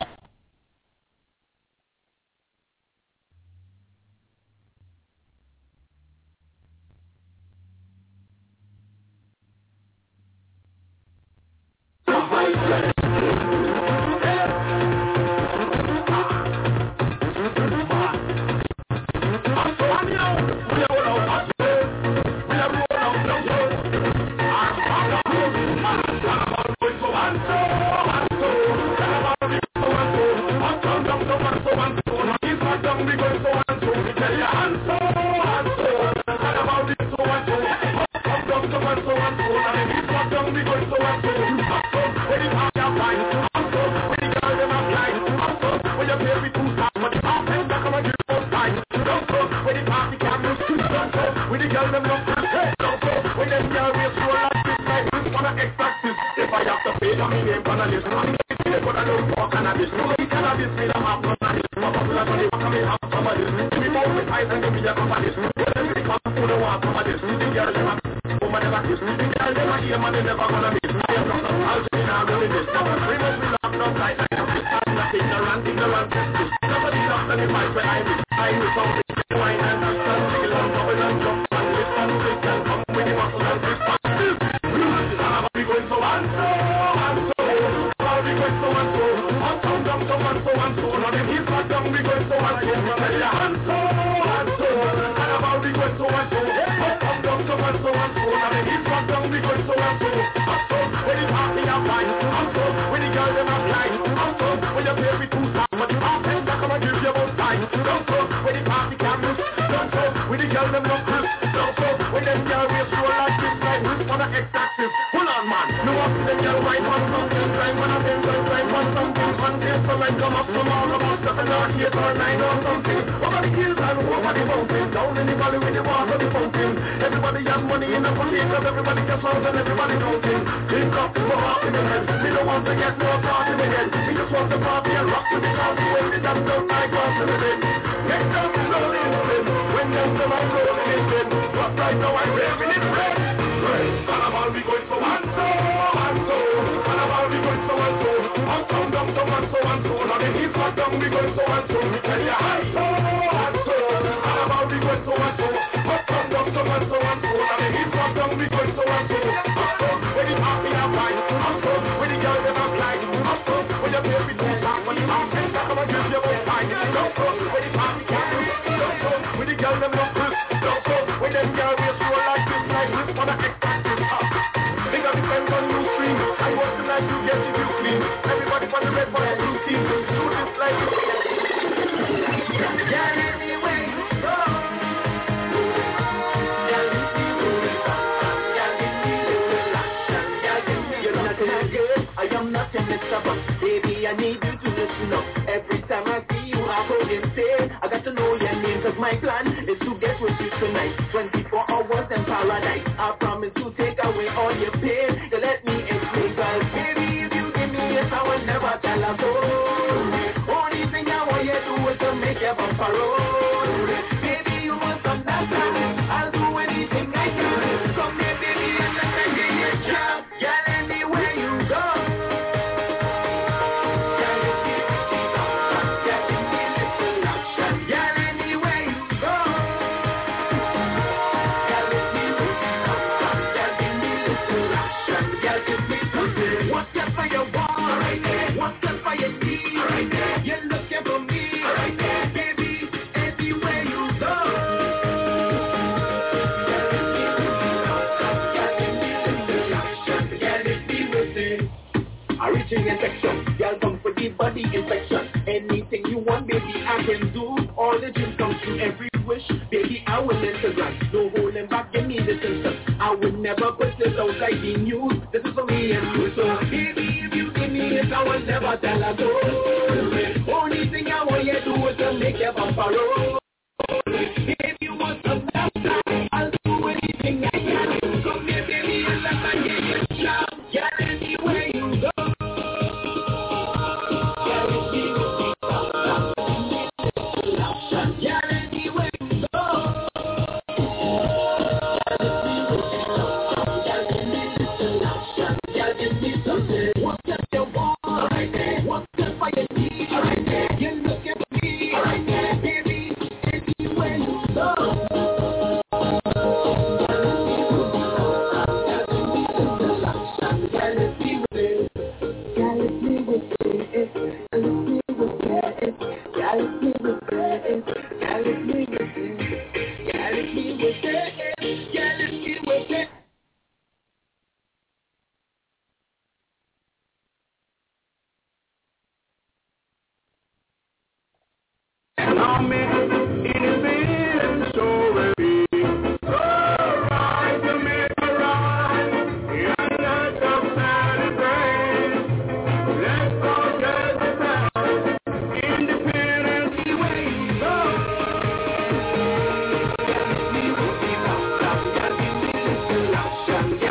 If you want some, I'll do anything I can. Come here, baby.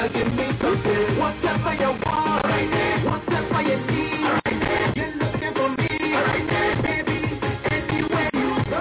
girl, give me something. Whatever you want, right there. Whatever you need, right there. You're looking for me, right there, baby. Anywhere you go.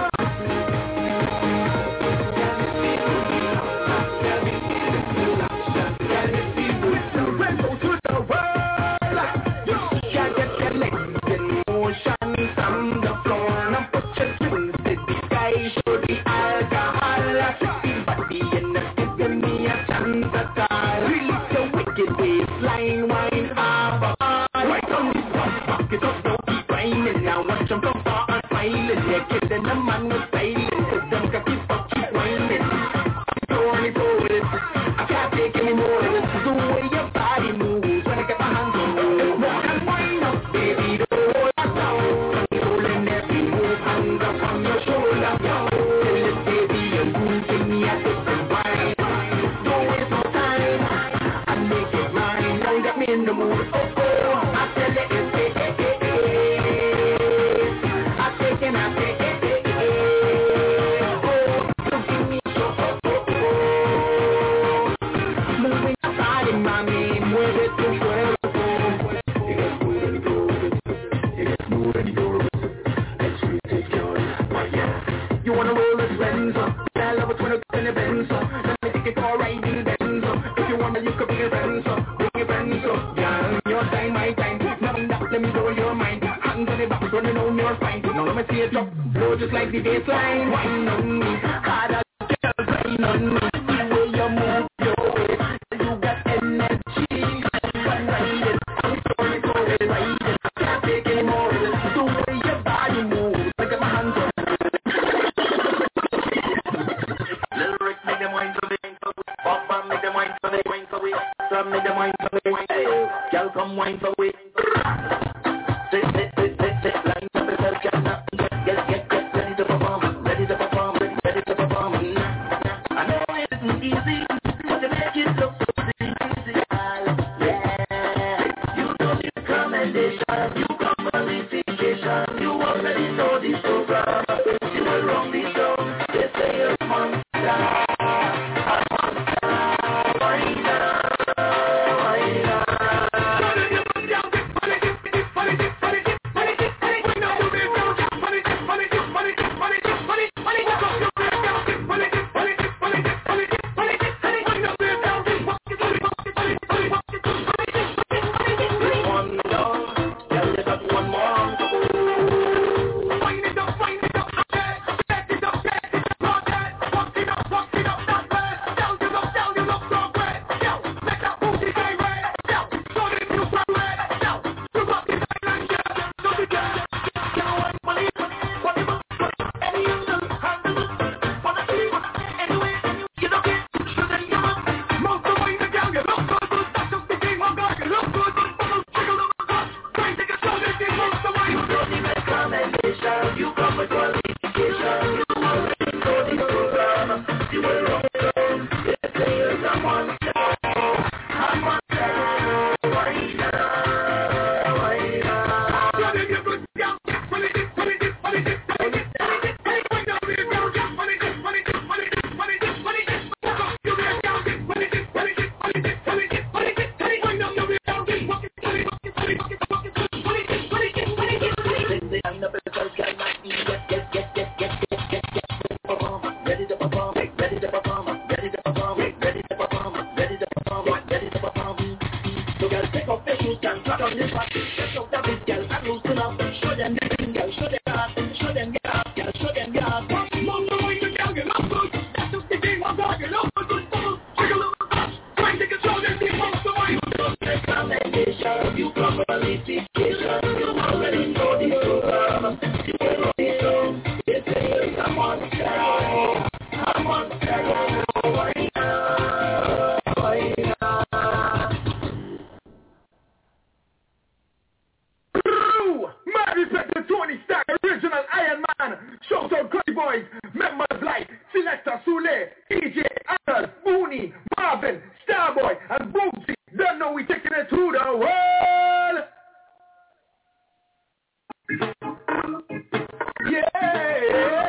Line, wine, ah, right on this one, back it up, don't keep whining. Now watch them come far and smiling. Yeah, kidding, the man was styling. Cause them can keep up, keep whining. I'm throwing it over it. I can't take any more of it. The way your body moves when I get my hands on you. Walk and wind up, baby, don't hold us down. Controlling every move, hands up on your shoulder. Tell it, baby, you're losing me at this wine. Don't waste no time. I make it mine. Don't get me in the mood. Oh, oh, I tell it, it's it, it, it, it. I take it, I take it, it, it. Oh, you give me so, oh, oh, oh. Moving your body, mommy, mueve tu cuerpo. You got smooth and go with it. You got smooth and go with it. Let's really take your my yeah. You wanna roll this Benz up? I love it when I go in the Benz up. Let me take it for a ride in the Benz up. If you wanna, you could bring your friends up. Bring your friends up. Yeah, your time, my time. Nothing that, let me blow your mind. Hands on the back, running on your spine. Now let me see it drop. Blow just like the baseline. Wine on me. Hard as girl, grind on me. The way you move your way. You got energy. Come ride it. I'm sorry for it. Ride it. I can't take any more of it. The way your body moves. Look at my hands on it. Little Rick, make them wine for me. Bob Bam, make them wine for me. Wine for me. Sam, make them wine for me. Wine for me. Girl, come wine for me. Sit, sit, sit, sit, sit. Line up yourself, get up. Get, get, get ready to perform. Ready to perform. Ready, ready to perform. I know it isn't easy, but you make it look so easy. Yeah. You don't need commendation. You come qualification. You already know this program. You were wrong this song. They say you're a monster. A monster. Why not? Why not? You come with qualification. You already know this program. You were wrong. They say you're a monster. A monster. Why not? Why not? Ready to perform, ready to perform, ready to perform, ready to perform, ready to perform, ready to perform. So girl, take off your shoes and drop on this back. Just up the big girl and loosen up. Show them the thing, girl, show them that. Show them get up, girl, show them get up. Mom, the way you girl, get up good. That's just the thing, I'm talking up good. Jiggle up, trying to control them things, mom, the way you don't take commendation. You come qualification. You already know this program. You will be so. They say you're a monster. A monster. Why not? Why not? My respect to Tony Stark, original Iron Man. Shout out Cuddy Boys, members like Selector Sule, E J Arnold, Booney, Marvin, Starboy, and Boomsy. Don't know we taking it to the world. Yeah.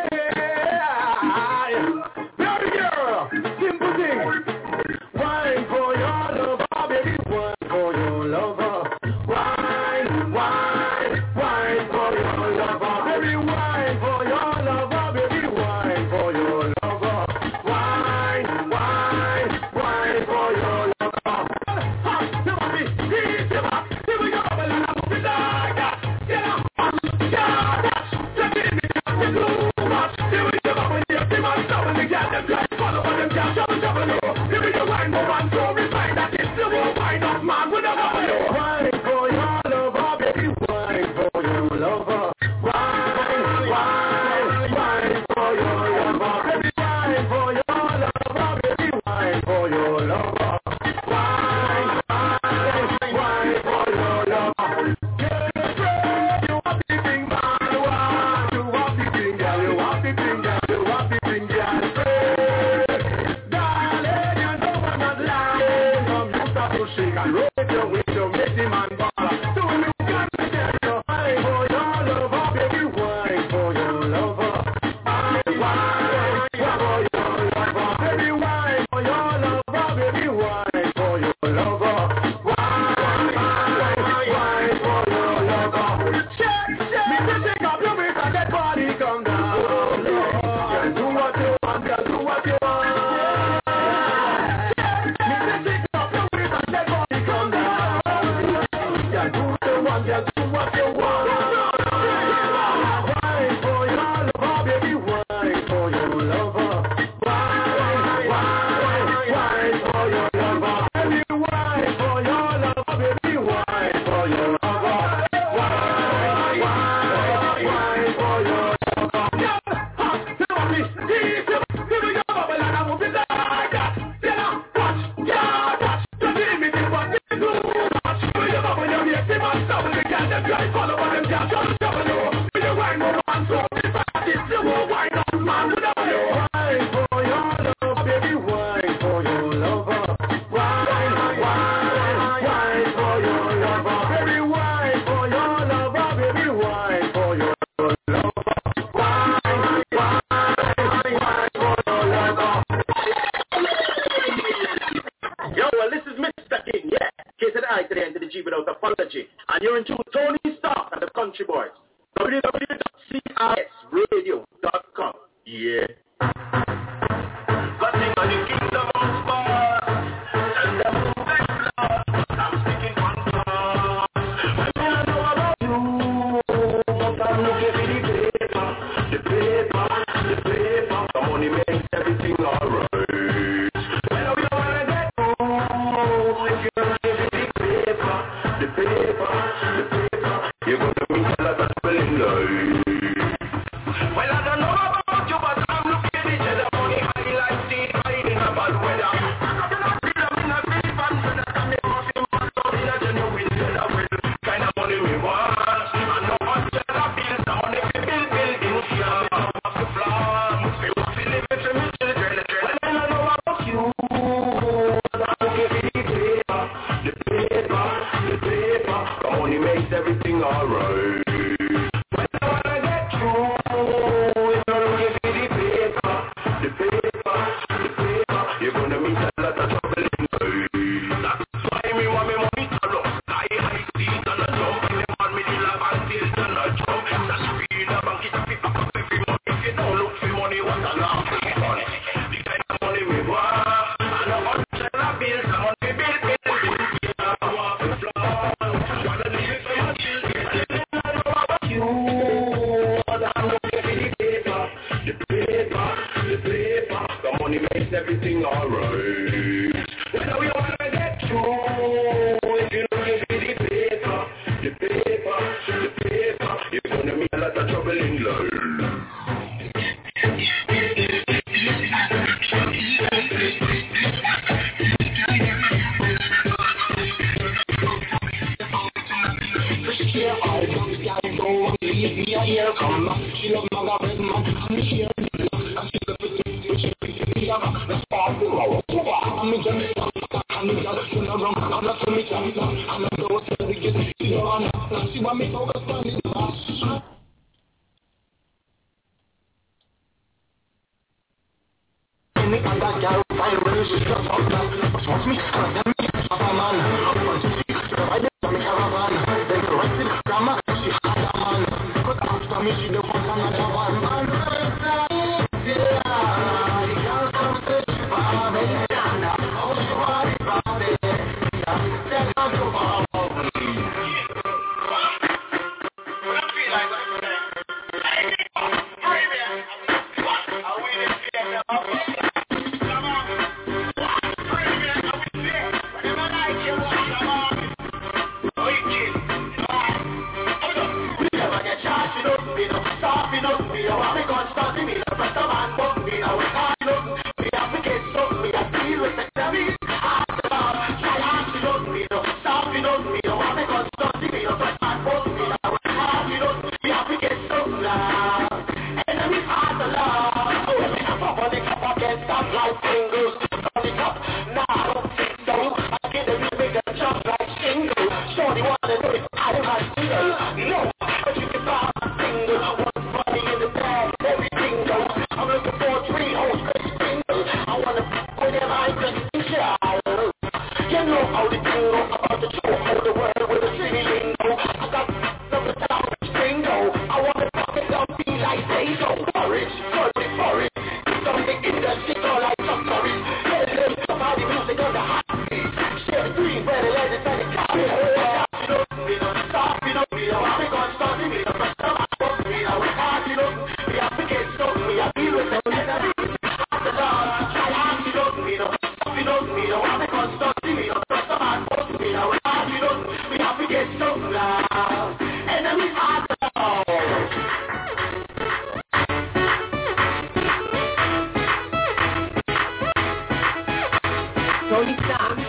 Baby girl, simple thing. Wine for your love. shake and roll it your way to make the man ball. So when you got to get your wine for your lover, baby, wine for your lover. Wine, wine, wine for your lover. Baby, wine for your lover, baby, wine for your lover. Wine, wine, wine for your lover. Check, check. Me to take up your waist and that body come down. Girl, do what you want, girl, do what you want. And you're into Tony Stark and the Country Boys. w w w dot c r s radio dot com. Yeah. Cutting on the kingdom of sport. And the movement blood. I'm speaking one thought. I don't know about you, but I'm looking for the paper. The paper, the paper. The money makes everything alright. When we don't want to get home, if you're looking for the paper, the paper. You're going to meet a lot of people in life. Well, I don't know about you, but I'm looking at each other. Money high like sea, high in a bad weather. I cannot feel them in a sleep and when I come in, I'm in a genuine weather. Well, kind of money we want. I know what cheddar feels. The money we build, build in here. I'm off the floor. We want to live it to me children. Well, I don't know about you, but I'm looking for the paper, the paper, the paper. The money makes everything alright. When I wanna get through, if you're looking for the paper, the paper, the paper, you're gonna meet a lot of trouble in life. That's why me want me money to look high, high seat and a jump. Me want me to love and taste and a jump. That's real a bank, it's a pick up every month. If you don't look for money, what a laugh for money. The kind of money we want, and a bunch of bills, the money bill, bill, bill, bill, I want to fly. Wanna live it for your children. The paper, the paper, the money makes everything alright. When we wanna get through, if you don't give me the paper, the paper, the paper, you're gonna meet a lot of trouble in life. Leave me a year come, she love my red man, I'm here, and she love it, she pick me up, let's start tomorrow, I'm in the middle, I'm in the middle, I'm not to meet her, I'm not going to get she don't want, she want me to go standing fast. Me and that girl find when she just up now, wants me, and then me, I'm a man, once you see, you're right there, me caravan, then you write it, grandma, she had a man. After me, she don't want another one. Man, yeah, the girl comes to for me, oh, she want it for me, tell her to follow me. What I feel like I'm today? I think I'm premium. What? I win it, yeah, I'm come on. Premium, I win it. Whenever I like you, come on. Wicked. She don't be no stop, me no be no I'm a gun start me no but the man but me no we can't look we have to get so we have to deal with the enemy after all she don't be no how the king go about to show how the world with a city lingo. I got some down the stringo. I want to talk it down, be like they go. Porridge, porridge, porridge. Something in the shit all like some porridge. Tell them somebody music on the hot beat. Share the green, where the legends and the coffee. We don't stop, we don't, we don't want to go and stop, we don't want to stop, we don't want to stop, we don't, we have to get stuck, we have to deal with them, and I mean, after that, I have to do, we don't stop, we don't, we don't want to go and stop, we don't want to stop, we don't want to stop, we don't, we have to get stuck now, and then we have to go. Tony Stark.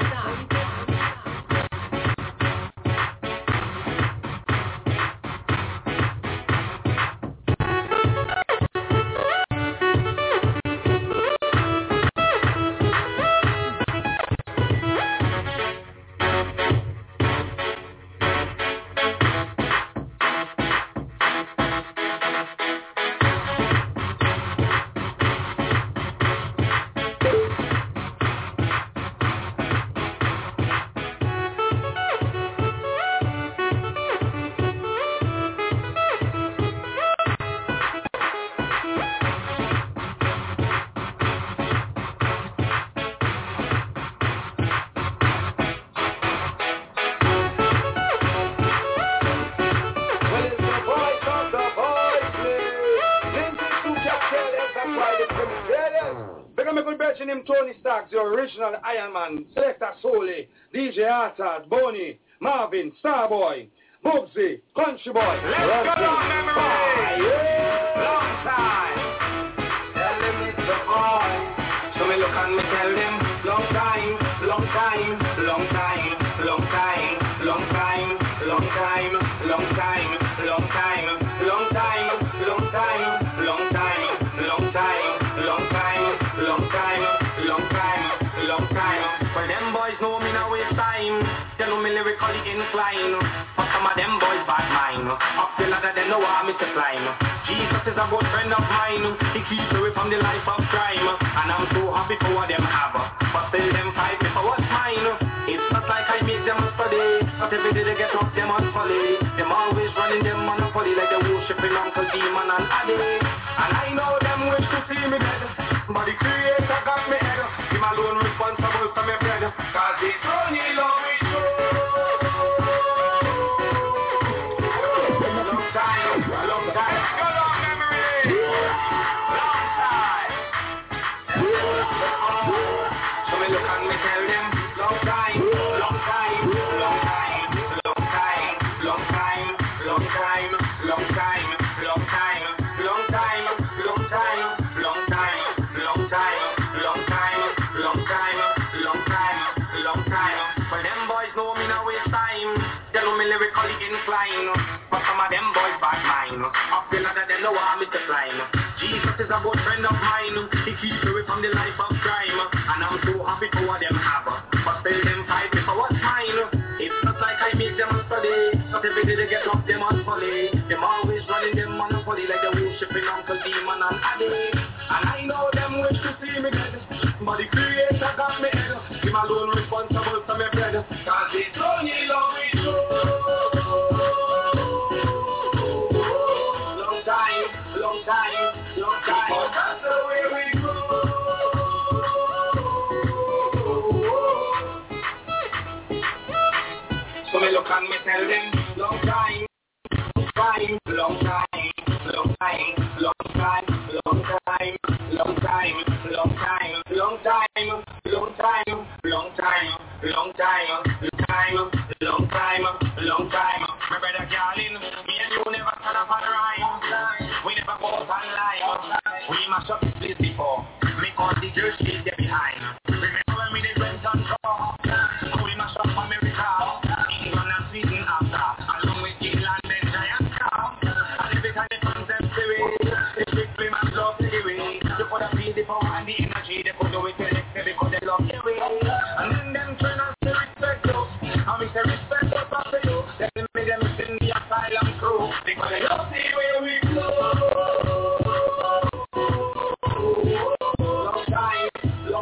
Him Tony Stark, the original Iron Man, Selector Souley, D J Artad, Bonnie, Marvin, Starboy, Bugsy, Country Boy. Let's go down memory. Yeah. Long time. Tell them it's the boy. So me look and me tell them long time, long time, long time, long time, long time, long time, long time, long time, long time, long time, long time, long time, long time, long time. Long time, long time. For them boys know me now waste time. Tell me lyrically inclined. For some of them boys bad mind. Up the ladder they know how me to climb. Jesus is a good friend of mine. He keeps away from the life of crime. And I'm so happy for what them have. But still them fight me for what's mine. It's not like I make them study. But every day they get up them on folly. Them always running them monopoly like they worshiping Uncle Demon and Addy. And I know them wish to see me dead. But the creator got me head. Him alone responsible for me bread. Cause it's only love we show. Long time, long time. Good long memory. Long time. So me look and me tell them long time, long time, long time, long time, long time, long time, long time, long time, long time, long time, long time, long time, long time, long time, long time, long time. Well, them boys know me now waste time. They know me lyrically inclined. But some of them boys bad mind. Up the ladder, they know how me to climb. Jesus is a good friend of mine. He keeps away from the life of crime. And I'm so happy for what them have. But still them fight me for what's mine. It's not like I make them study. But every day they get up them on folly. Them always running them monopoly like they worshiping Uncle Demon and Addy. And I know them wish to see me dead. But the creator got me head. Him alone responsible for me bread. Cause it's only love we show. Long time, long time, long time. That's the way we go. So me look and me tell them long time, time, long time, long time, long time, long time, long time, long time, long time, long time, long time, long time, time, long time, long time. My brother Garlin, me and you never turn up on rhyme. We never go up online. We mash up this place before. Me call the girls shake there behind. Remember when we did went on tour? We mash up America. England and Sweden after. Along with England and Giant Cow. And every time they come them to it, they strictly man love the way. They put a feel the power and the energy. They put the way to the next because they love the way. And then them turn us to respect you. And we say respect what's up to you. Then me them sing the asylum crew. Because they love the way we go. Long time, long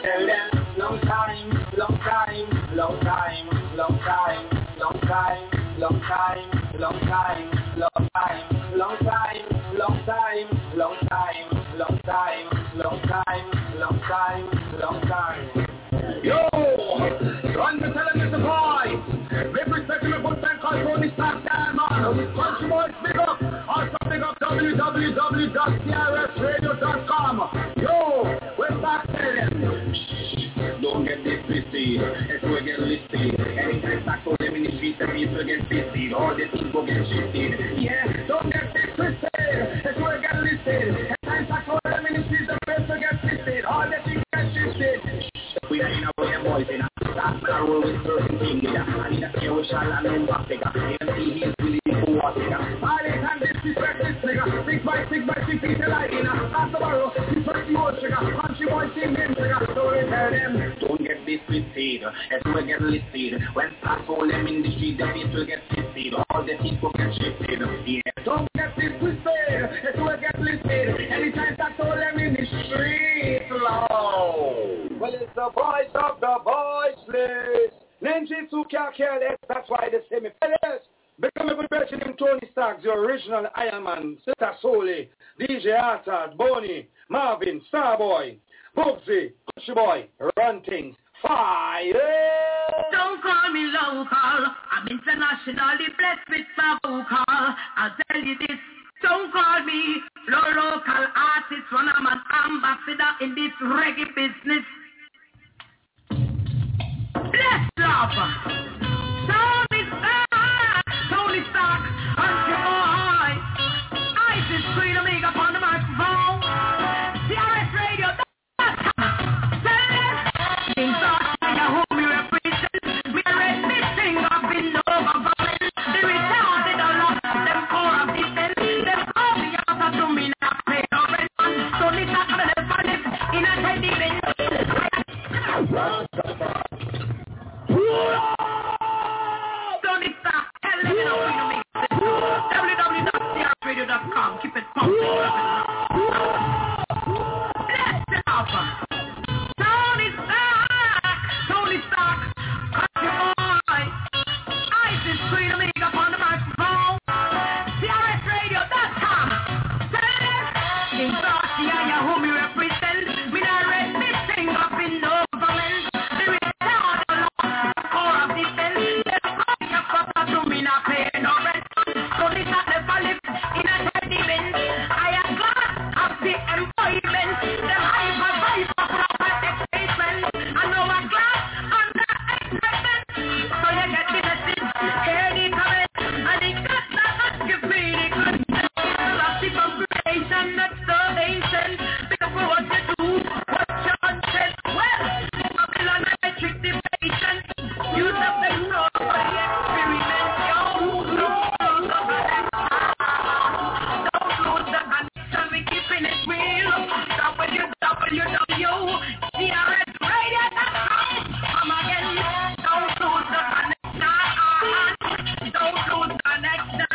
tell them, long time, long time, long time, long time, long time, long time, long time, long time, long time, long time, long time, long time, long time, long time, long time. Yo, run me tell them it's a boy. Representing the book and call Tony Stark time on. Country boys big up. Also big up w w w dot c r s radio dot com. Yo, we're back telling them. Don't get this twisted, it's where get listed. Anytime back for them in the streets, them people get fisted. All the people get shifted. Yeah, don't get this twisted, it's where get listed. Anytime back for them in the streets, them people get fisted. All the people get shifted. We are in a way, boys, in a start now roll with certain team leader. I need a care with shall and then back figure. A M C he's really for what figure. All the time disrespect this figure. Six by six by six feet alive in a start tomorrow. This was the old sugar. Country boys team name figure. So we tell them, don't get this twisted. As we get listed. When start hold them in the street, the people get twisted. All the people get shifted. Yeah, don't get this twisted. As we get listed. Anytime start hold them in the street. Low. Well, it's the voice of the voiceless. Ninjitsu can't care less, that's why they say me fellas. Become a good version of Tony Stark, the original Iron Man, Seta Soli, D J Arthur, Boney, Marvin, Starboy, Bugsy, Country Boy, Run Things, Fire! Don't call me local, I'm internationally blessed with my vocal. I'll tell you this. Don't call me no local artist when I'm an ambassador in this reggae business. Bless love. Tony Stark, Tony Stark, Country Boy. Isis Queen Omega upon the microphone. C R S Radio. Things are who we represent. We are ready to sing up in the government. The retarded are lost. Them core of the end. Them call me out to me not pay no rent. Tony Stark on the planet in a teddy bin. Tony Stark, tell them you know we don't make it. w w w dot c r s radio dot com. Keep it pumping. Let's up. Tony Stark, Tony Stark, Country Boy. Isis Queen Omega upon the microphone. C R S radio dot com. Tell them in Saudi, I who me represent. Me not read this thing up in no government. The retard alone, core of the end. Them call me a fucker to me not pay no rent. Tony Stark never live in a teddy bin. I am glad of the employment. The high vibe of proper education. I know I'm glad under expected. So you get the message, hear the comment, and it got that give me the consent. Of the congregation that's so ancient. Because for what you do, what John said, well, Babylon I trick the patient. Use up the know for the experiment. Yo, don't lose the connection. Don't lose the connection. We keeping it real. w w w dot c r s radio dot com. Come again. Don't lose the connection. Don't lose the connection.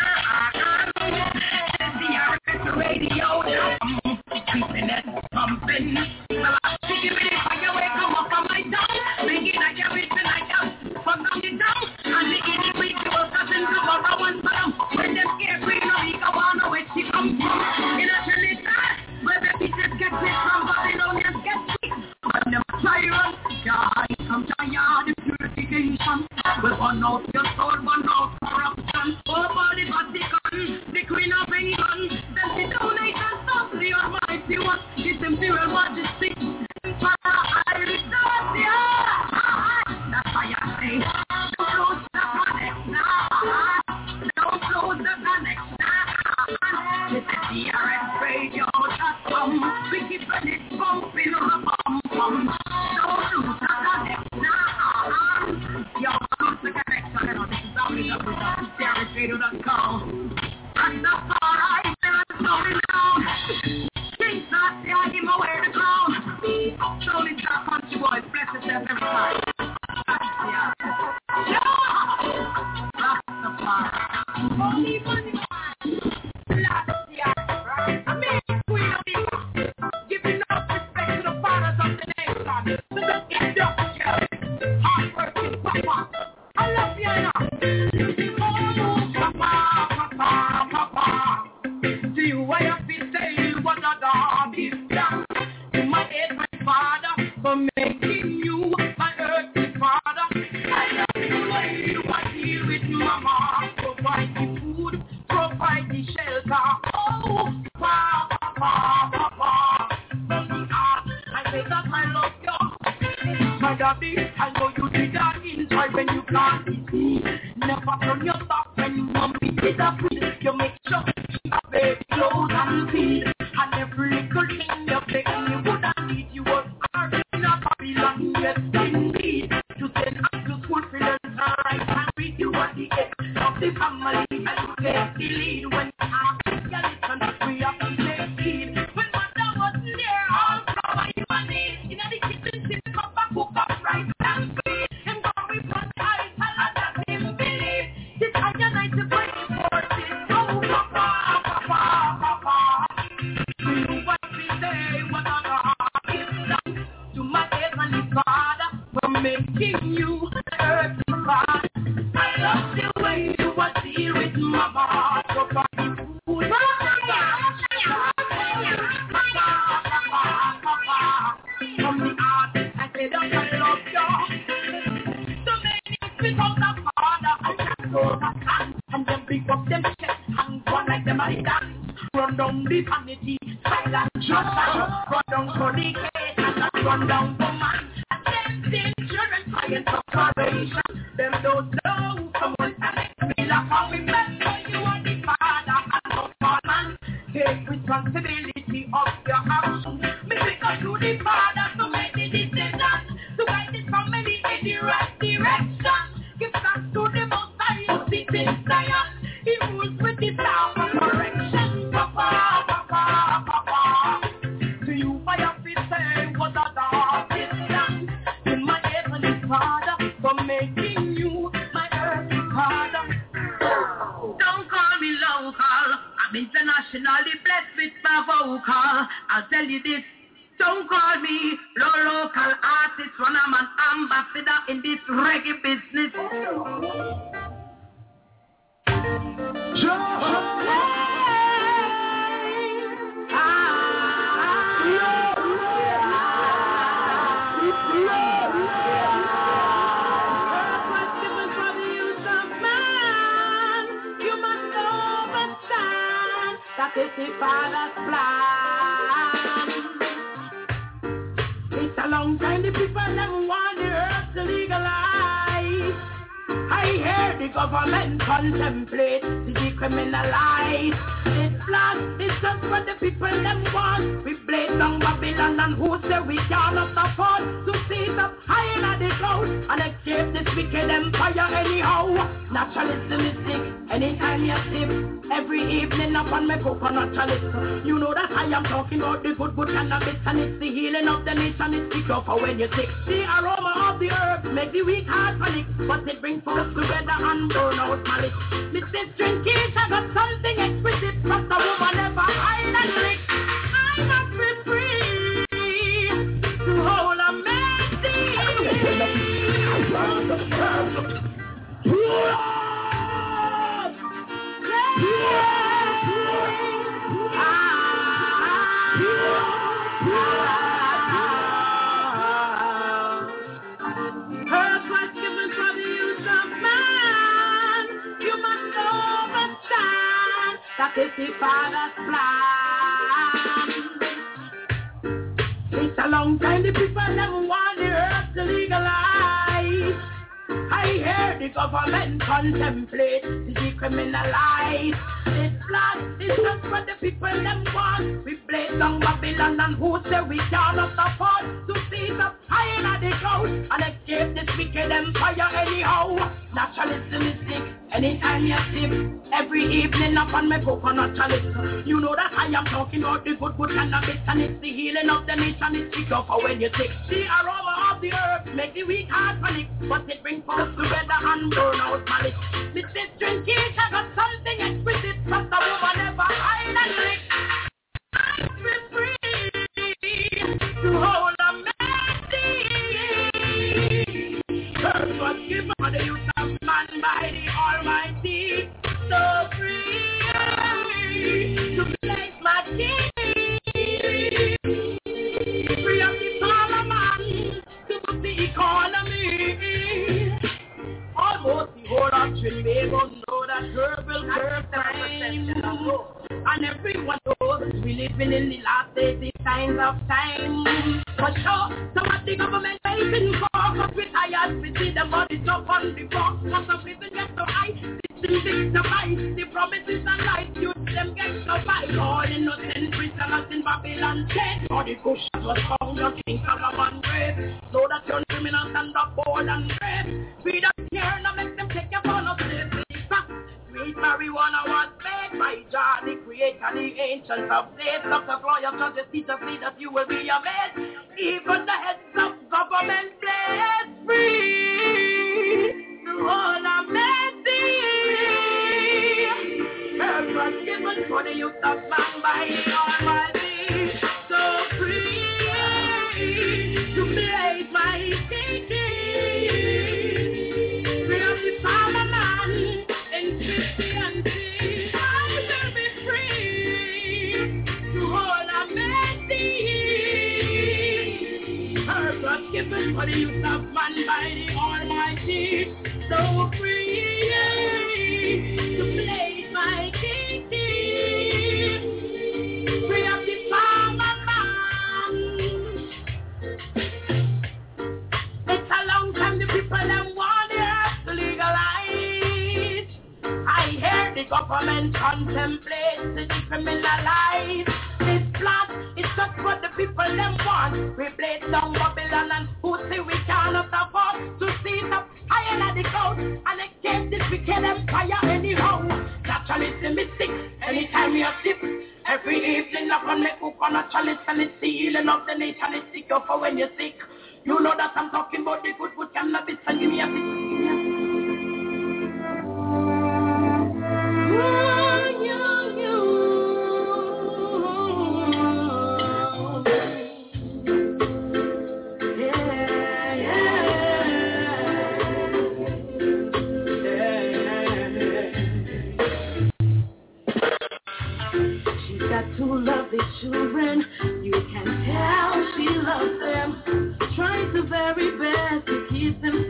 C R S radio. Keeping it pumping. Well, I'm give me the fire away. Come up on my down. Begin I get it tonight. Fuck on the down. And the itty bitty will cut into a row and bottom. When them scare queen of me go on where she comes from. In a chilly time. Where the bitches get sick from Babylonians get sick. When them tyrants, yeah, come to ya, the purification. Will burn out your soul, burn out corruption. Oh, body, Vatican, the queen of England. Then the donation of the Almighty One. His imperial majesty. Irish Nadia. That's why I say, don't close the connection. Don't close the connection. This is C R S radio dot com. We keep it bumping on the bum bum. Don't lose the connection. Yo, close the connection. You know, this is w w w dot c r s radio dot com. And that's all right. There's no renown. King's not there. I give him away the crown. Tony Stark, Country Boys, bless yourself every time. Yeah. Rastafari. Money, money, last year. I mean, Queen of England. Giving up respect to the fathers of the nation. Far, far, far, far from the heart. I say that I love you. My daddy, I know you did that inside when you can't eat me. Never turn your back when mommy did a food. You make sure you have a clothes and feed. And every little thing you're taking, you wouldn't need. You was hard in a Babylon, yes indeed. To send us to school for the right and read you at the end of the family. And you take the lead when you have to listen. We have to take heed. When mother was there, all flower you and need. In the kitchen, sit up and cook up right and feed. Him go with one eye, tell her that him believe. This higher night to play for this. Oh, papa, papa, papa. Do you want me say what I got is done to my heavenly Father for making you earth God. I love the way you was here with my heart. So for the food, from the heart, I said that I love you. So many without a father, I can't go understand. And then pick up them chest and run like them I dance. Run down the vanity, silent just run down fornication and run down for man. And then the children crying for salvation. Them don't know someone can feel like how we met. So you are the father and not for man. Take responsibility of your actions. Me because you the father to make the decision. To guide this family in the right direction. Give thanks to the Most High who sits in Zion. He rules with the staff of correction. Papa, papa, papa. To you I have to say what the dark is done. To my heavenly Father for making you my earthly father. Don't call me local. I'm internationally blessed with my vocal. I'll tell you this. Don't call me low local artist when I'm an ambassador in this reggae business. That is the Father's plan. It's a long time the people them want the earth to legalize. I hear the government contemplate to decriminalize. This plan is just what the people them want. We blame down Babylon and who say we cannot afford to sit up high in the clouds and escape this wicked empire anyhow. Naturalism is sick anytime you sip. Every evening upon my coconut chalice. You know that I am talking about the good, good cannabis. And it's the healing of the nation. It's the cure for when you're sick. The aroma of the herb make the weak heart panic. But it brings us together and burn out malice. Missus Drinkies, I got something exquisite. But the woman never hide and lick. I must be free to hold a mercy. Earth was given for the use of man. You must understand that is the Father's plan. It's a long time the people them want the earth to legalize. I hear the government contemplate to decriminalize. This plan is just what the people them want. We blame down Babylon and who say we cannot afford to sit up high in the clouds and escape this wicked empire anyhow. Naturalism is sick anytime you sip. Every evening upon my coconut chalice. You know that I am talking about the good, good cannabis. And it's the healing of the nation. It's the cure for when you're sick. The aroma of the herb make the weak heart panic. But it brings us together and burn out malice. Missus Drinkies, I got something exquisite. But the woman never hide and lick. I'm free to hold a mercy. Earth was given for the use of man by the Almighty. So free to place my king. Free of the parliament to put the economy. Almost the whole of Trinidad know that her will curb time. everyone knows we living in the last days, the signs of time. For sure, some of the government waiting for, cause we tired, we see the money jump on the floor. Cause some people get so high, the things to buy, the promises and lies, you them get so by. All innocent prisoners in Babylon dead, all the bush was found on King Solomon grave. So that your criminals stand up bold and brave. We don't care, now make them take your phone up slavery. Sweet marijuana was made by Jah, the creator, the ancients of days. Doctors, lawyers, judges, teachers, leaders, you will be amazed. Even the heads of government blessed free. The whole amazing earth was given for the use of man by the Almighty. So free to blaze my kingdom. Free of the farmer man in Christianity. I shall be free to hold a message. Earth was given for the use of man by the Almighty. So free to blaze my kingdom. Free of the farmer man. It's a long time the people them want the earth to legalize. I hear the government contemplate to decriminalize. This plot is just what the people them want. Replace down Babylon and who say we cannot afford to see up higher than the cloud and escape this wicked empire anyhow. Naturalism is sick anytime you sip. Every evening I can make cook on a chalice and it's the healing of the nation. It's sick for when you're sick. You know that I'm talking about the good good cannabis and give me a bit. Give me a bit. Two lovely children, you can tell she loves them, tries the very best to keep them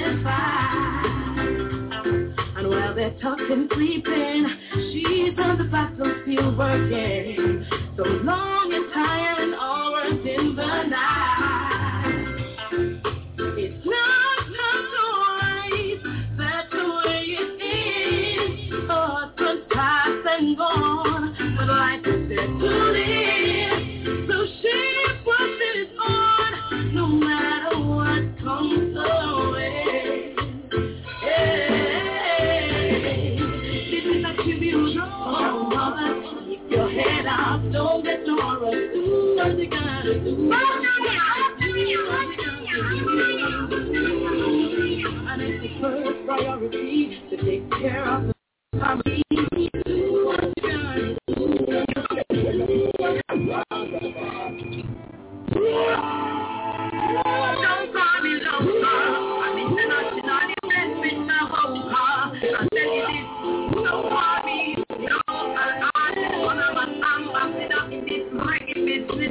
satisfied. And while they're tucked and sleeping, she's on the battlefield working, so long and tired and hours in the night. It's not alright, that's the way it is. Husband past and gone, but life is there to live. So she pushes on, no matter what comes away. Hey, this is a tribute to our mother. Keep your head up, don't get nervous. Do what you gotta do. And it's the first priority to take care of the family. Do what you gotta do. Don't call me lover. I'm internationally blessed with my home car. I tell you this, don't call me local artist. One of an ambassador in this reggae business.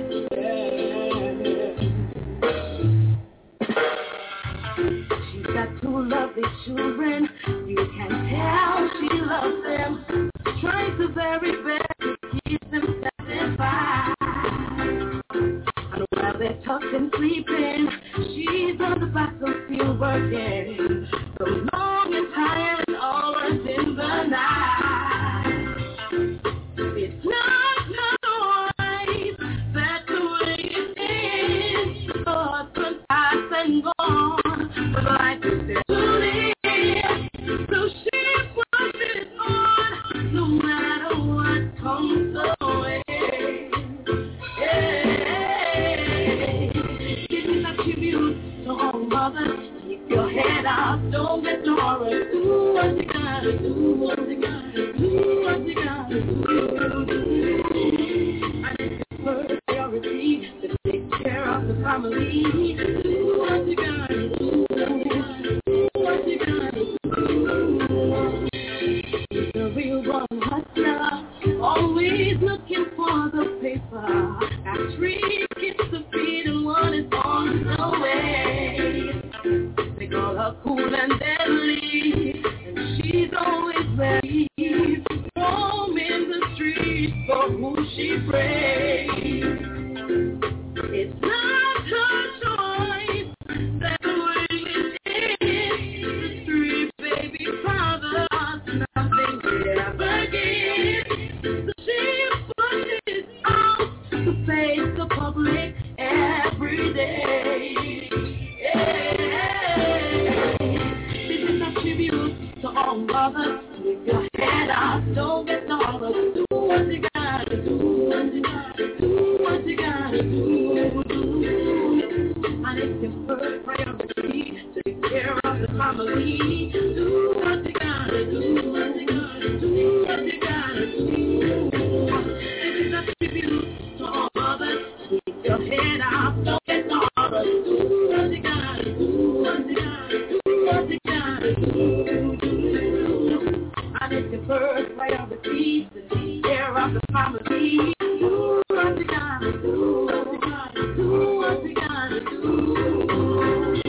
She's got two lovely children, you can tell she loves them, tries the very best to keep them satisfied. And while they're tucked and sleeping, she's on the battlefield working, so long and tired and hours in the night. It's not alright, that's the way it is. Husband past and gone, but life is there to live. So she pushes on, no matter what comes away. Hey, this is a tribute to all mothers. Keep your head up, don't get nervous. Do what you gotta do, what you gotta do, what you gotta do. And it's the first priority to take care of the family. Do what you gotta do, what you gotta do. He's a real born hustler, always looking for the paper. Got three kids to feed and one is on the way. They call her cool and deadly, and she's always ready. Roam in the streets for who she prays. It's not her choice that way it is. Three baby fathers, nothing will ever give. So she put it out to face the public every day. Yeah. This is a tribute to all mothers. With your head out, don't get nervous. Do what you gotta do. What you gotta do. What you gotta do. And it's your first priority to take care of the family. Do what you gotta do. What you gotta do. What you gotta do. This is a tribute to all mothers. With your head out, don't get nervous. Do what you gotta do. What you gotta do. What you gotta do. And it's your first priority to take care of the family. Do what you gotta do. What you gotta do. What you gotta do.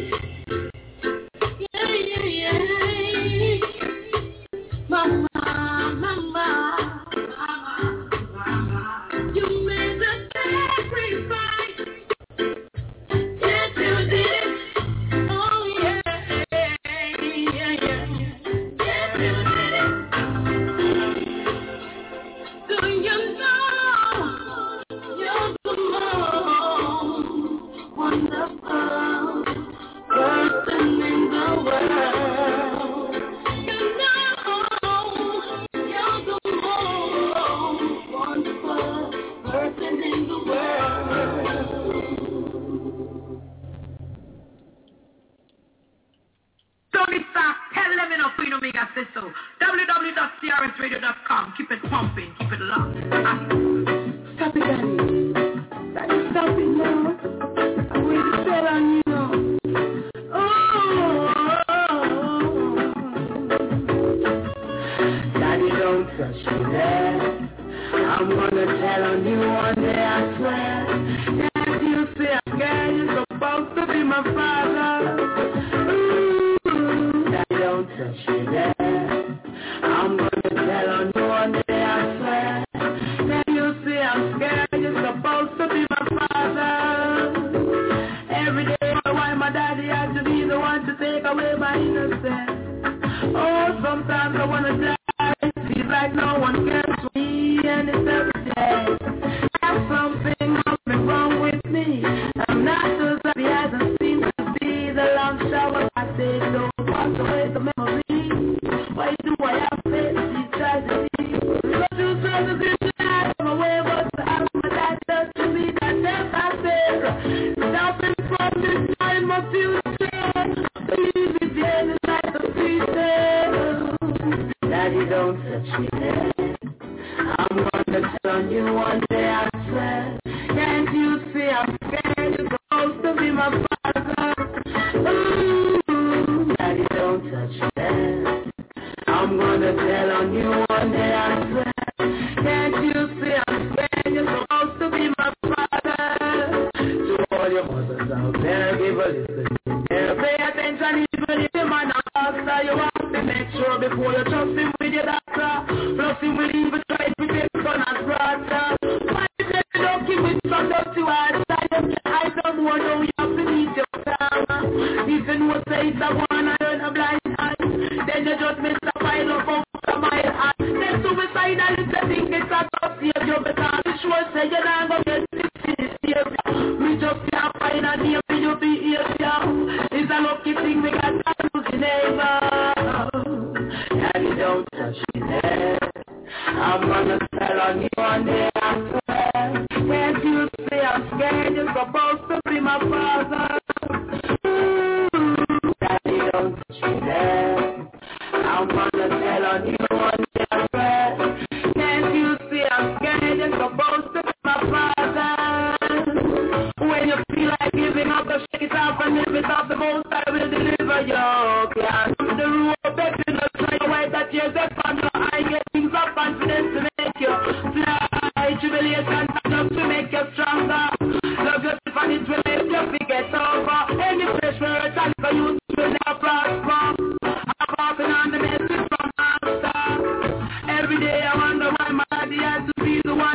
Yeah, yeah, yeah. Mama, mama, mama, mama. You made the sacrifice. Yes, you did. Oh, yeah, yeah, yeah, yeah. Yes, you did. Do you know you're the most wonderful person in the world? You know you're the most wonderful person in the world. Tony Stark, tell them enough Queen Omega says so. w w w dot c r s radio dot com. Keep it pumping, keep it locked. Stop it, Daddy. Daddy, stop it now. I'm going to tell on you now. Oh, Daddy, don't touch me there. I'm gonna tell on you one day, I swear. Daddy, you say I'm scared. You're supposed to be my father. Ooh, Daddy, don't touch me there. I'm gonna tell on you one day, I swear. Daddy, you say I'm scared. You're supposed to be my father. Every day, why my daddy has to be the one to take away my innocence. Oh, sometimes I wanna die. Feels like no one cares for me, and it's every day. There's something wrong with me. I'm not as happy as I seem to be. The long shower I take don't wash away the memory. Why do I have to face these tragedies? But you said the vision I am away, but I have my dad just to be that death I said. Stopping from this time of future. Please be there is like a future. Daddy, don't touch me there. I'm gonna turn you one day, I swear. Can't you see I'm scared? You're supposed to be my father. Ooh, Daddy, don't touch me there. I'm gonna tell on you one day, I swear. Can't you see I'm scared? You're supposed to be my father. To all your mothers out there, give a listen. Yeah, pay attention, even if you're man a pastor. You have to make sure before you trust him with your doctor. Plus him will even try to take son as brother. Why is it don't keep it from up to our side? I don't want to know you have to meet your time. If you know say it's a one and you're a blind eye, then you just miss a pile of up to my heart. Then suicidal is the thing it's a tough save you because the sure say you're not going to get this year. We just can't find a name for you behavior. It's a lucky thing we got to lose the neighbor. Daddy, don't touch me there. I'm gonna tell on you one day, I swear. Can't you say I'm scared? You're supposed to be my father. Ooh, Daddy, don't touch me there. I'm gonna tell on you one day, I swear. Can't you say I'm scared? You're supposed to be my father. When you feel like giving up, the shake it off and live it off. The most I will deliver your class. The road, baby, not try to wipe that tears up on your eye. Get things up confidence to make you fly. Tribulation enough to make you stronger. Love yourself and it will make you forget over. Any pressure, it's for you to never prosper. I'm walking on the message from master. Every day I wonder why my daddy has to be the one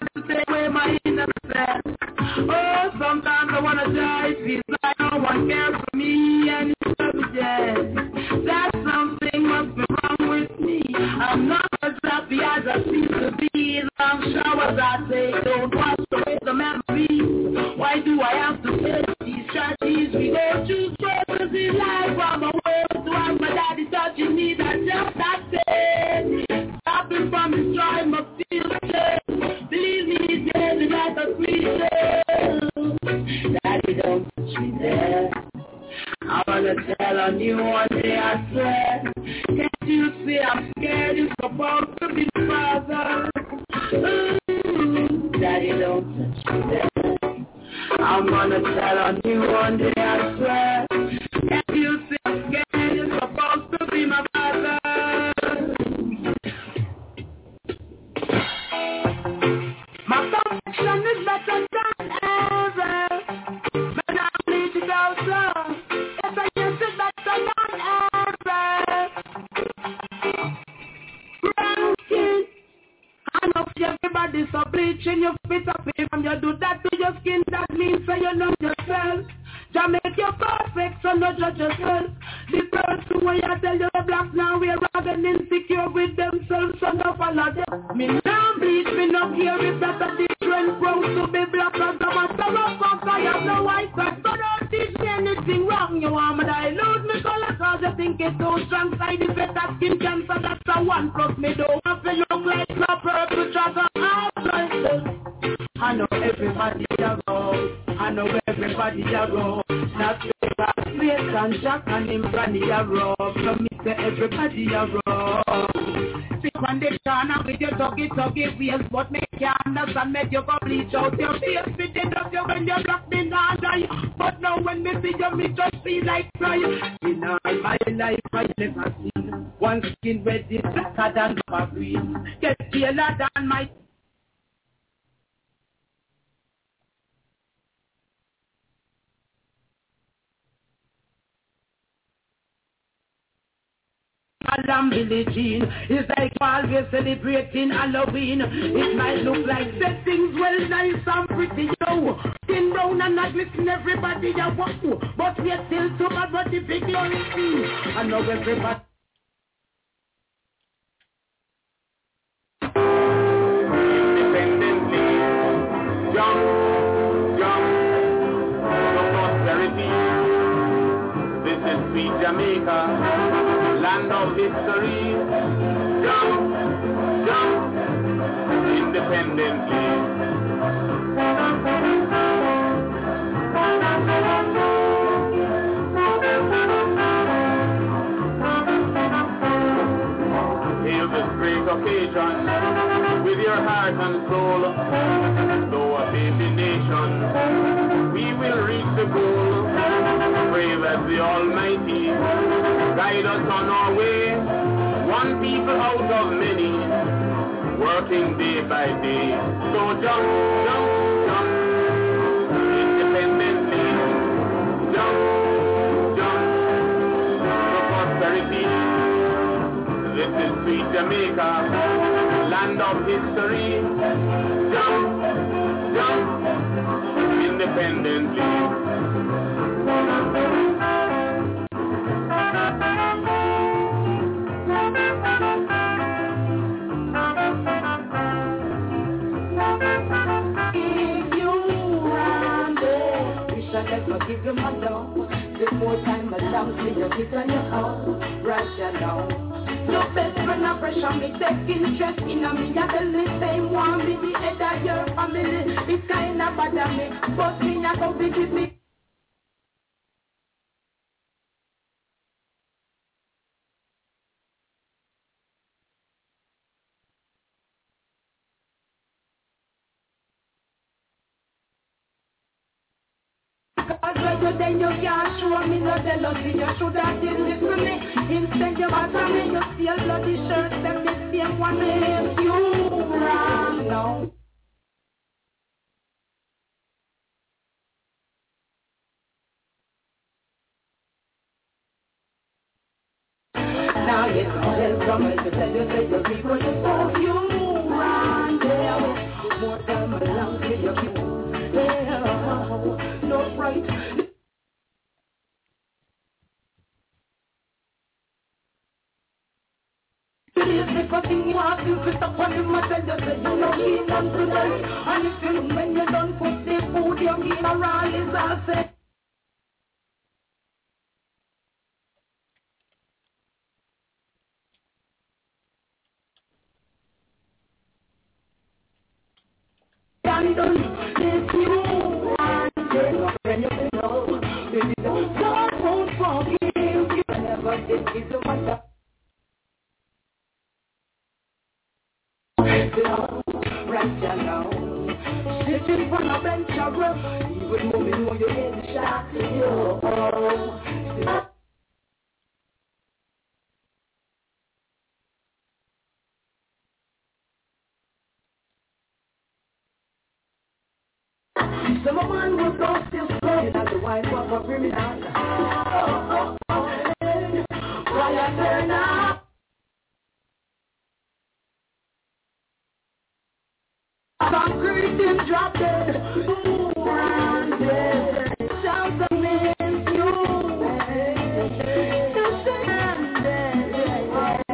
showers I take don't wash away the memories. Why do I have to face these tragedies? We go through struggles in life. I'm away to have my daddy touching me. That's just that pain. Stopping from destroying my feelings. Believe me, it's daily like a creature. Daddy, don't touch me there. I wanna tell on you one day, I swear. Can't you see I'm scared? You're supposed to be the father. Ooh, Daddy, don't touch me there. I'm gonna tell on you one day, I swear. Can't you see I'm scared? You're supposed to be my father. My perfection is better than ever. But I need to go slow. Yes, I guess it's better than ever. Ranking. I know everybody's so bleaching your face up. When you do that to your skin, that means so you know yourself. Just make you perfect, so no judge yourself. The person when you tell you're black now, we're rather insecure with themselves, so no follow them. Me now bleach, me no care if that's a different road to be black as a master of fuck. I have no white card, so don't teach me anything wrong. You want me to dilute me color cause you think it's so strong. Side effect of skin cancer, that's a one plus me don't want to look like no purple tracker. I know everybody around, I know everybody around. Not about Space and Jack and him Brandy around. So me say everybody around. See when they turn up with your tuggy tuggy wheels, but make you understand, make you go bleach out your face. Fit it up you when you're locked in and die. But now when me see you, me just feel like crying. In all my life I never seen one skin red is blacker than my green. Get paler than my Madam Billie Jean. It's like always celebrating Halloween. It might look like that things well nice and pretty, yo. Skin down and not listen everybody ya want to. But we're still too bad, but the big glory see. I know everybody. Independently, young, young, no prosperity. This is sweet Jamaica. Land of history, jump, jump, independently. Hail this great occasion with your heart and soul. Though a baby nation, we will reach the goal. Pray that the Almighty guide us on our way, one people out of many, working day by day. So jump, jump, jump, independently, jump, jump, for prosperity. This is sweet Jamaica, land of history. Jump, jump, independently. Give you my love. The more time I love me, you get on your own. Right now. No best friend of pressure, me take interest in a me. I tell me same one, be the head of your family. It's kind of bad at me, but me I go visit me. Then you can't show me no jealousy. You should have did this to me. Instead you bother me. You see a bloody shirt. Them the same one name. You wrong now. Now yes, tell someone to tell you that you people you so you wrong there. More time along with your people. Yeah, no right. It is the Cause he wants to put up on him and tell you say you know he done tonight. And if you when you done put the food you mean around is all set. And done if you want to when you know baby God won't forgive you never did it so much. Right now, sitting on a bench of rough, even moving when you hear the shot, yo. Some of mine was all still flowing as the wine was for criminal. Oh, oh, oh, hey. Why I turn up? Concrete is dropping. Ooh, and yeah. Shouts against you. To stand there.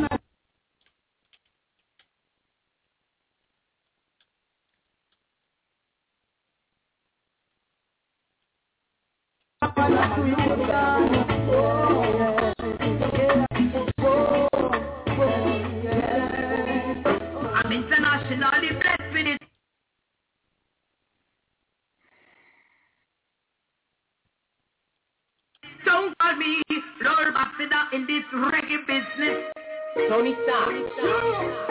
I'm internationally blessed with it. Don't call me Lord Ambassador in this reggae business. Tony Stark.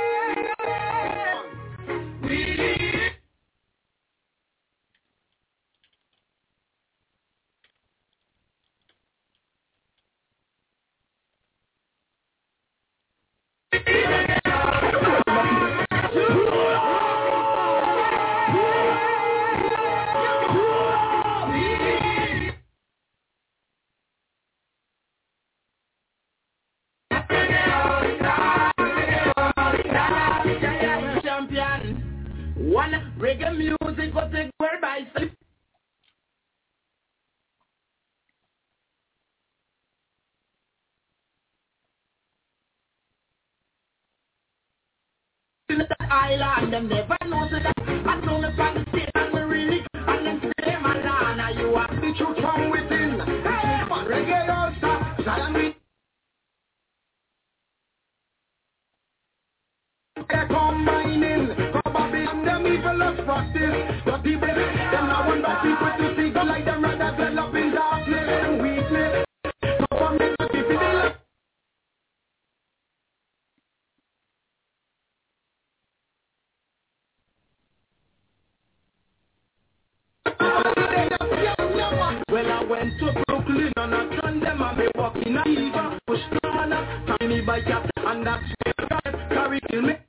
One reggae music was take word by sleep. In that island, them never know that I don't know from the state and we really and them say Madonna, you are the truth from within. Hey, man, reggae don't stop. Zion they're combining, probably and them evil of practice. The people, them not want but people to see go like them rather dwell up in darkness and weakness. So for me to keep it in. Well, I went to Brooklyn and I turned them and they walking a fever. Push on, carry me by cat and that's carry kill me.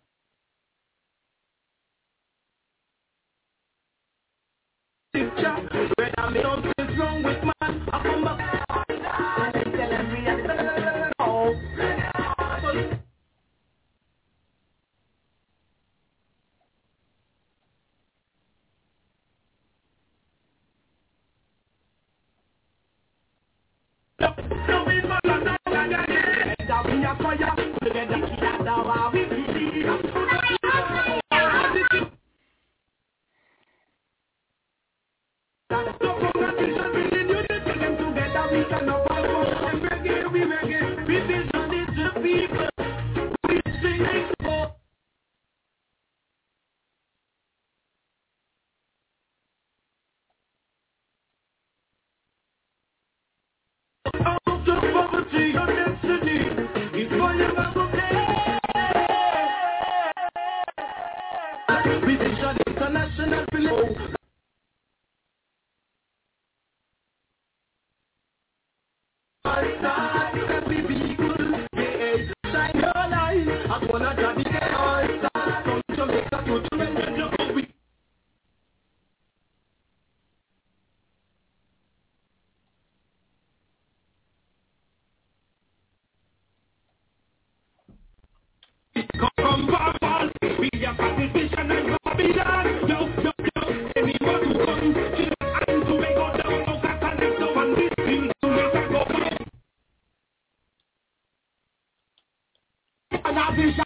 When I'm something's wrong with man, I come back and I tell him reality. Oh, no, we fall on the fire. That we are fire. Together, that's how we feel. International feeling. Happy people, yeah, shine your light. I'm gonna drive it all start from Jamaica to Jamaica. We come from Babylon, we are politician and Babylon. Yo, yo, yo, anyone who comes to and to make all down, no cat and there's no one listening to make a go. And I wish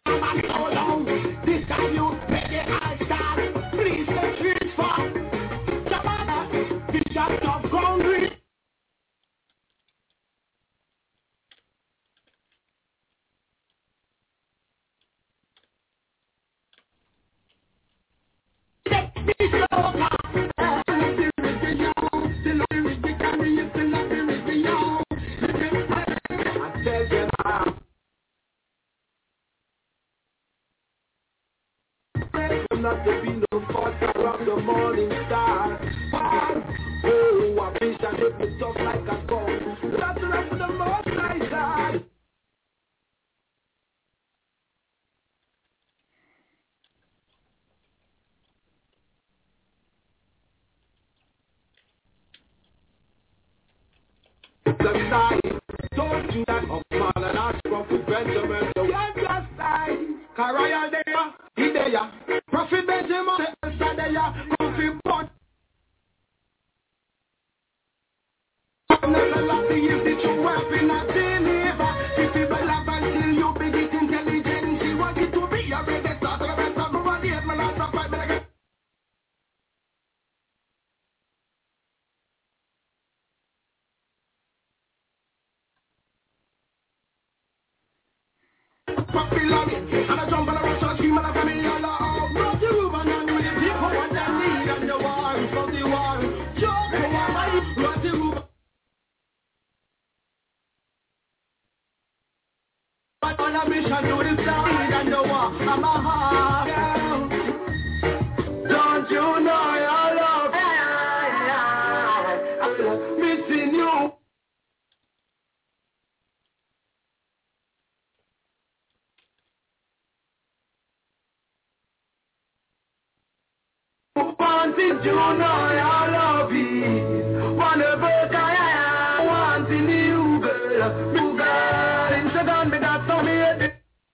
the morning star. Oh, I wish I lived it just like a god. That's enough for the most high God. The side, don't do that up, man, and ask for Benjamin. So yeah, just side, Caraya there, he there, Prophet Benjamin, Elsa there, Coffee Pot. Never love to use the true weapon of deliver. If you believe until you begin intelligence, you want it to be a reggae start of the rest of nobody has my last of five minutes. Popular, and I jump on a rush and scream and a family all out. Brought the woman and with the people what they need and the war, from the war. Joke, who am I? Brought the woman. But on a mission to the side and the war, I'm a heart. Don't you know your love? I'm missing you. Wanting to know your love is whatever I am. Wanting you, girl, you girl. Instagram me that for me.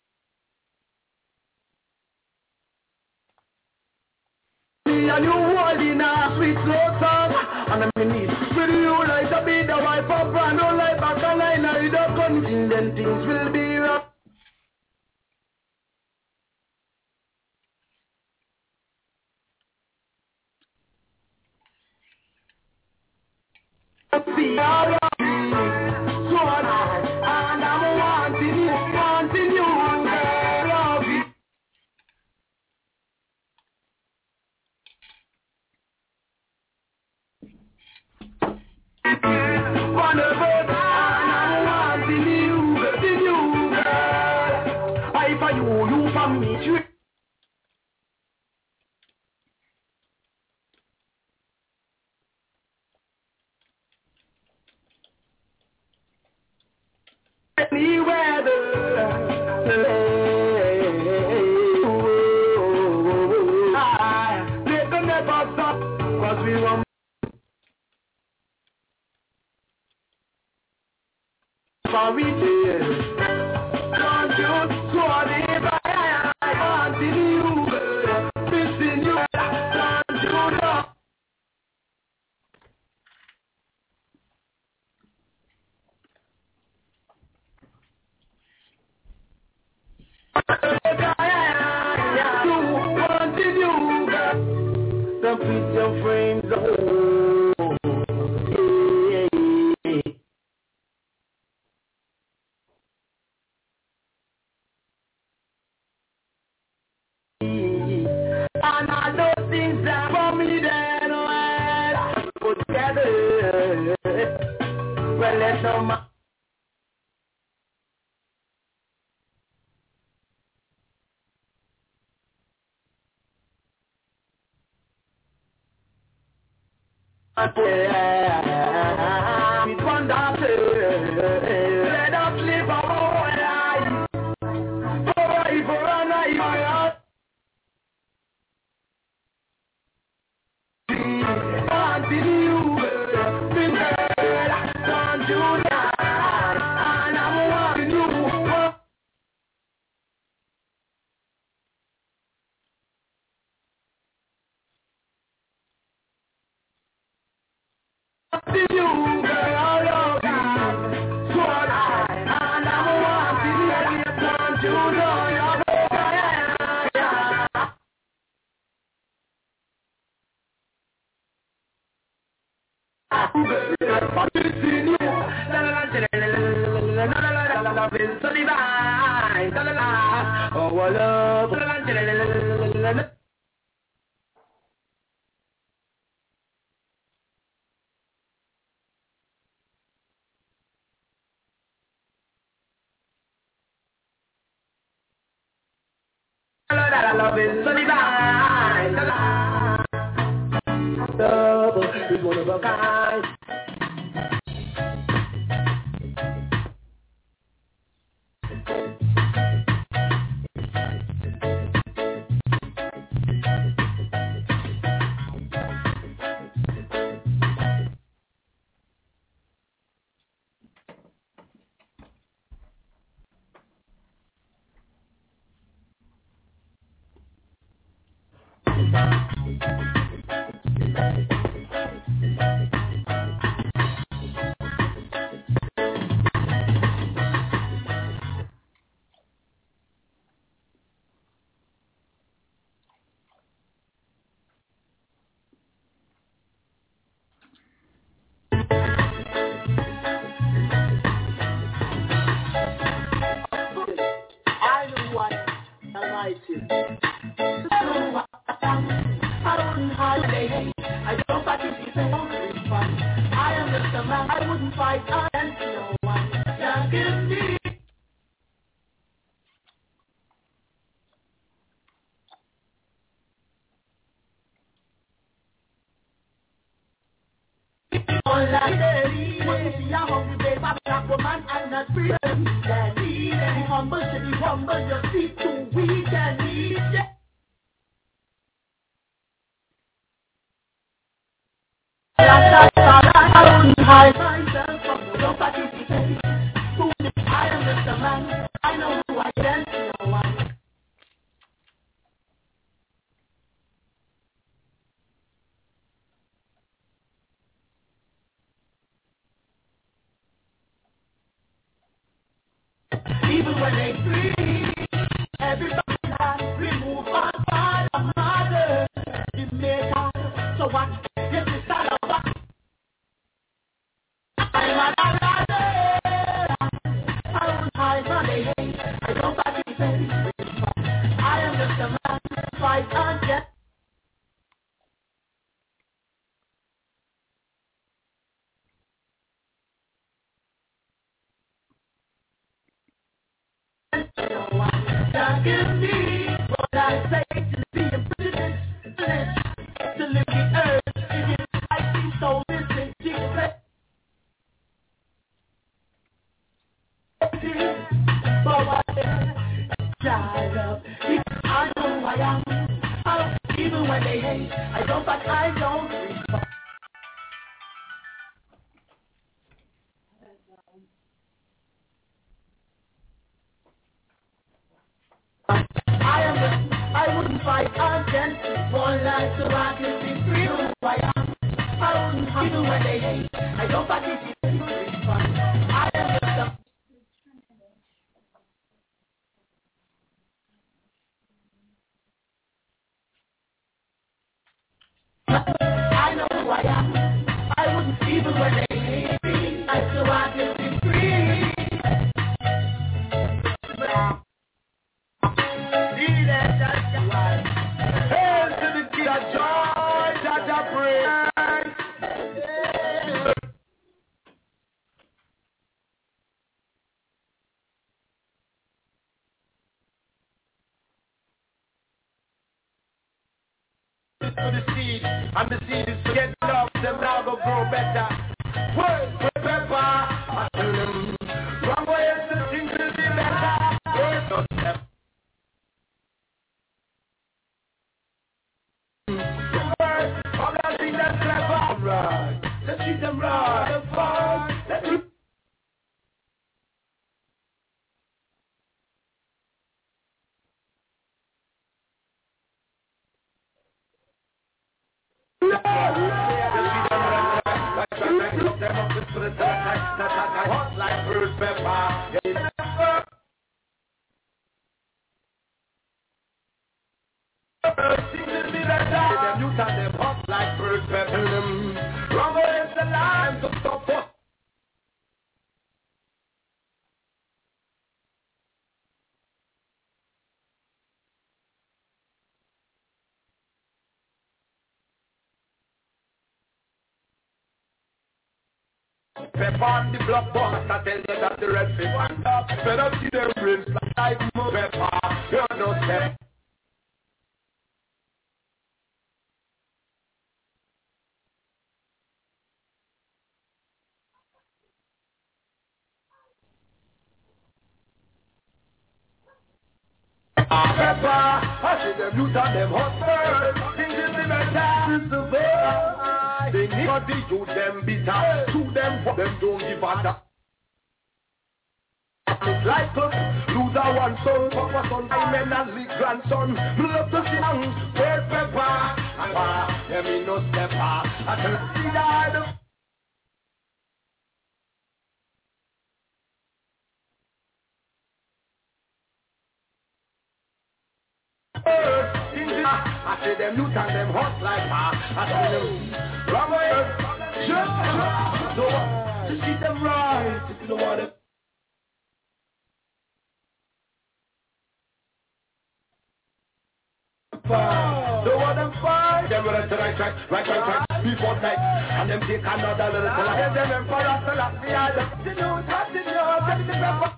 Me and you holding a sweet slow song, and I'm in need with you like to be the wife of brand new life back a line. I don't convince them things will be wrong. See how you feel, so nice, and I'm wanting you, wanting you, girl, love you. Whatever, and I'm wanting you, wanting you, girl. I for you, you for me, you. Any weather, I never never stop, cause we want for reaching. Don't you swan if I wanting you, girl, missing you, don't you know? Don't put your frames on. Yeah, yeah. And all those things that for me then when I put together. Well, let's know my yeah, it's wonderful. Let us live our life, forever and ever. Until you, been there, don't you die, and I'm wanting you. Until you, girl, oh God, so I, and I'm wanting you, don't you know you're so divine, oh, I love. I love it so divine. your kind. Even when they free, everybody has removed one part of mother. Jamaica, so what? This is not about. I'm not a brother. I don't hide my hate. I don't participate. I am just a man who fights against. No one can give me what I say to be a privilege, to live the earth in his mighty soul, listen, Jesus. But what I love, I know who I am. I don't, even when they hate, I don't, but I don't respond. I am the, I wouldn't fight against one life so I can be free who I am. I wouldn't fight even when they hate. I don't participate in response. I am the I know who I am. I wouldn't even when they hate me. I so I can be free. Hail to the King of joy, Jaja praise. To the seed, and the seed is to get love, them now go grow better. Words with pepper, I tell them, wrong way to think will be better. Words of them. Right. Let's treat them right. Let's treat hot like bird pepper. You tell them hot like bird pepper. Wrong way is the line to stop us. Pepper on the block box, I tell you that the red fish and up. Better see them rinse like pepper. You know pepper. pepper. I see them youth and them hustlers. Things is the better. They need for the youth them bitter. To them for them don't give a damn. Like us, lose our one son, papa son, I men and big grandson. Love to see them, red pepper. And ah, them in no stepper. I can see that. I see them loot and them hot like ah. I see them wrong way. No, to see them right. If you don't want it. Don't want them fight. Them run to right track, right right track. Before night, and them take another little time. And them them for us to lock the other. You know, that's it. You know, that's it.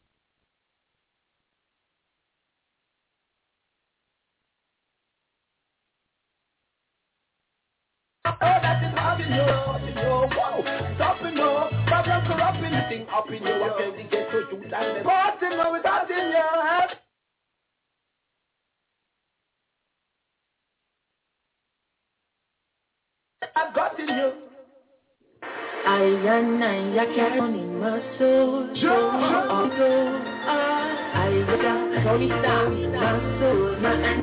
Oh, that is happening, yo, wow, stopping, yo, problems are up in the thing, up in yo, I can't get to you, and then parting, no, without in your head. I've got in you. I and I, I carry on in my soul, so although I, I got sorry, sorry, my soul, my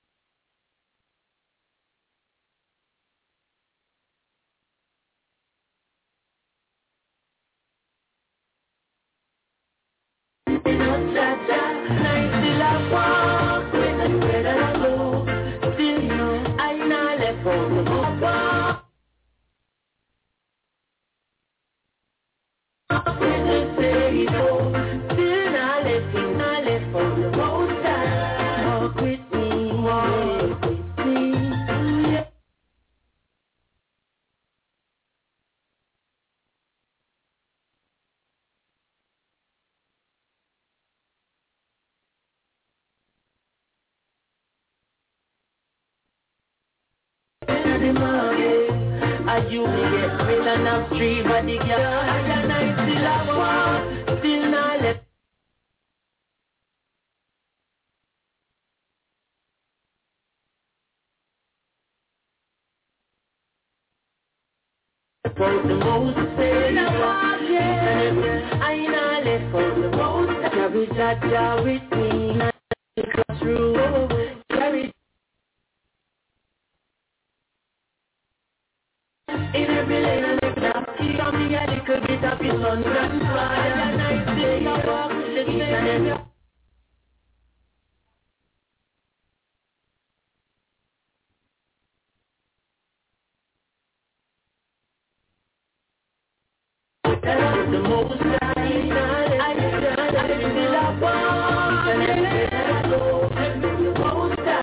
you get rid of enough tree body girl. I and I still have one, still not left. For the most say I not left for the most. Carry Jaja with me, cross through. Carry in every lane and every now, give me a little bit of his sun and fire. And I say, I walk with the east and every the most I I still I walk and every I go, the most I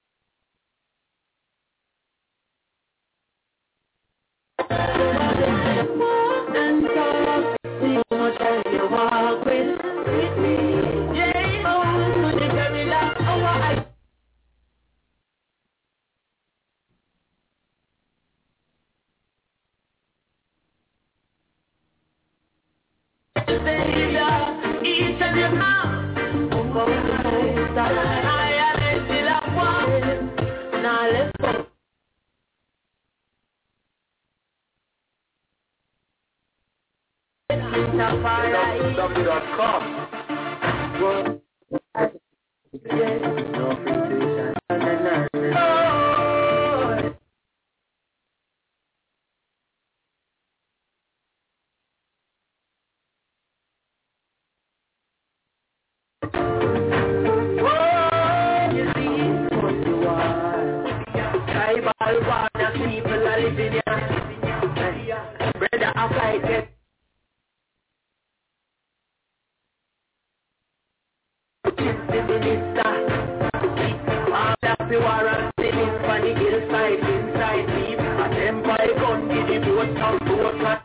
and talk, see how much I you walk with, with me. Yeah, oh, so the very last hour I Savior, each and every man, who goes to the most I and still I walk, now let's go. W dot com. Yes, no free tribal war, the people are living here. Brother, I fight it. The minister, all that the war and sitting for the hillside inside deep. A them by gun, give the boat some boat.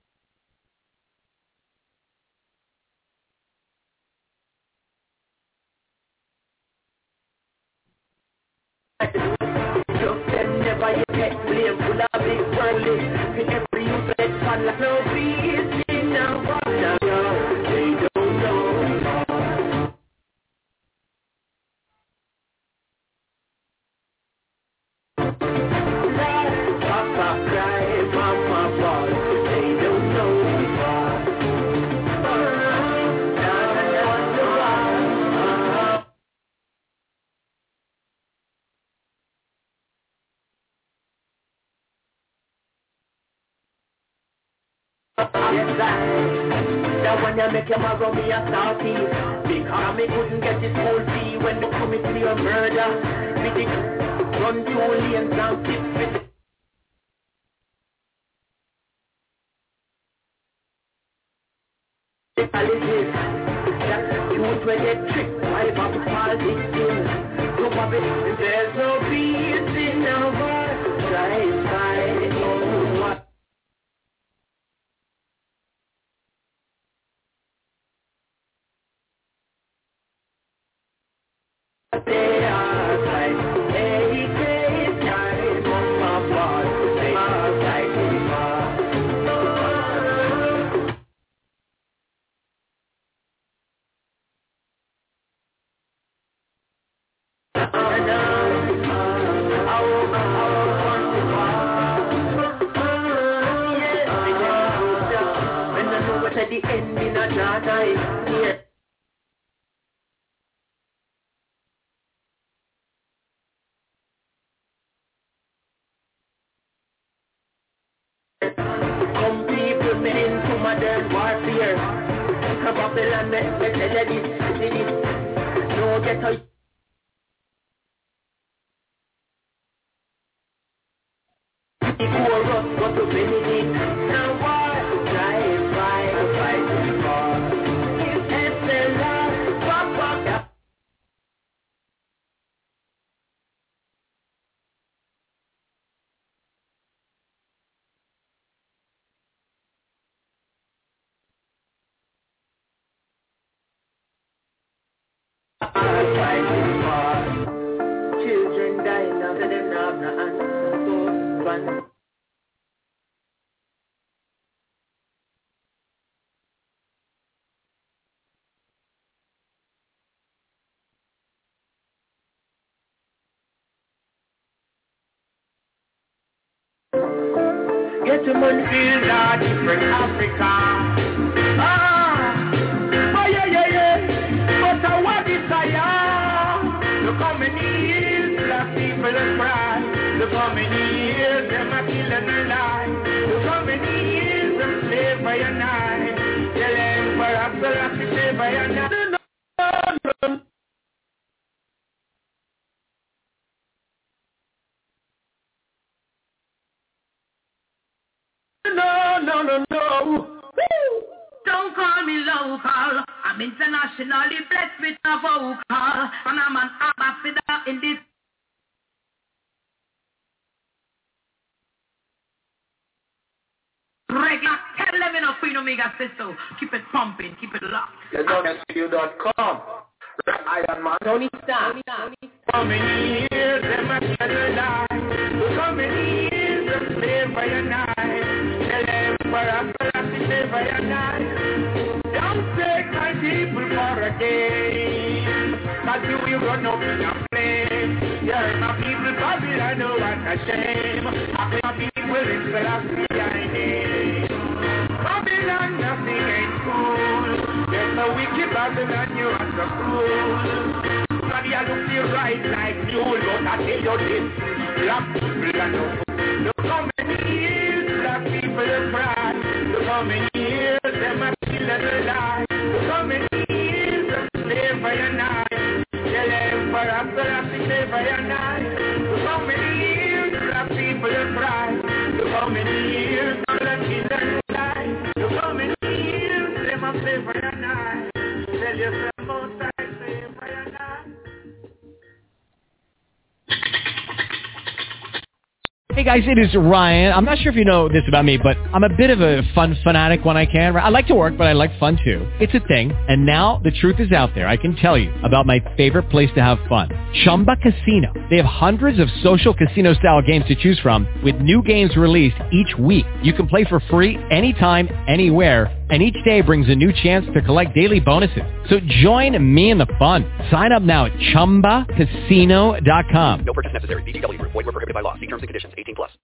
Just them never you get blame, full of big worldly. Every youth let fall like no peace in the water. They don't know. Yes, I. That one you make him around me a salty. Because me couldn't get his whole fee when they commit me a murder. Me think run two lanes and flip with the politics. That youth when they trick while Bobby politics in. No Bobby, there's no peace in our world. Drive by, oh what. They are like eighty days time on my part. They are like when I know what at the end in a dark night, yeah. Some people made into modern warfare. Come up the land, let's tell you this, this. No get a before us, go to Benedict. Now what? Drive by, fight before. It's Estella, pop up. Children dying after them now have no answer. So fun. Get to Montreal, not different Africa. Ah, oh yeah, yeah, yeah. But I want desire. Look how many years black people have cried. Look how many years them are killing their lives. Look how many years them slave by a night. Tell them perhaps they'll have to slave by a night. No, no, no, no. Woo. Don't call me local. I'm internationally blessed with a vocal. And I'm an ambassador in this. Regular. Tell them in a Queen Omega system. Keep it pumping. Keep it locked. Get on S Q dot com. Iron Man. Tony Stark. How many years am I still alive? How many years I'm slave by a night? Tell them for a slave by a night. Don't take my people for a game. Cause you will run up in a flame. Yeah, my people Babylon, know what a shame. My people in Selassie behind it. Babylon, nothing ain't cool. There's no wicked Babylon, you are so cruel. Somebody I look you right like mule, but I tell you this. Black people are no. Look how many years black people have cried. Look how many years them are still alive. Look how many years of slave by a night. Tell them perhaps they'll have to slave by a night. Look how many years black people have cried. Look how many years of black children alive. Look how many years them are slave by a night. Tell yourself most I slave by a night. Hey guys, it is Ryan. I'm not sure if you know this about me, but I'm a bit of a fun fanatic when I can. I like to work, but I like fun too. It's a thing. And now the truth is out there. I can tell you about my favorite place to have fun. Chumba Casino. They have hundreds of social casino style games to choose from with new games released each week. You can play for free anytime, anywhere. And each day brings a new chance to collect daily bonuses. So join me in the fun. Sign up now at Chumba Casino dot com. No purchase necessary. V G W. Void where prohibited by law. See terms and conditions. eighteen plus.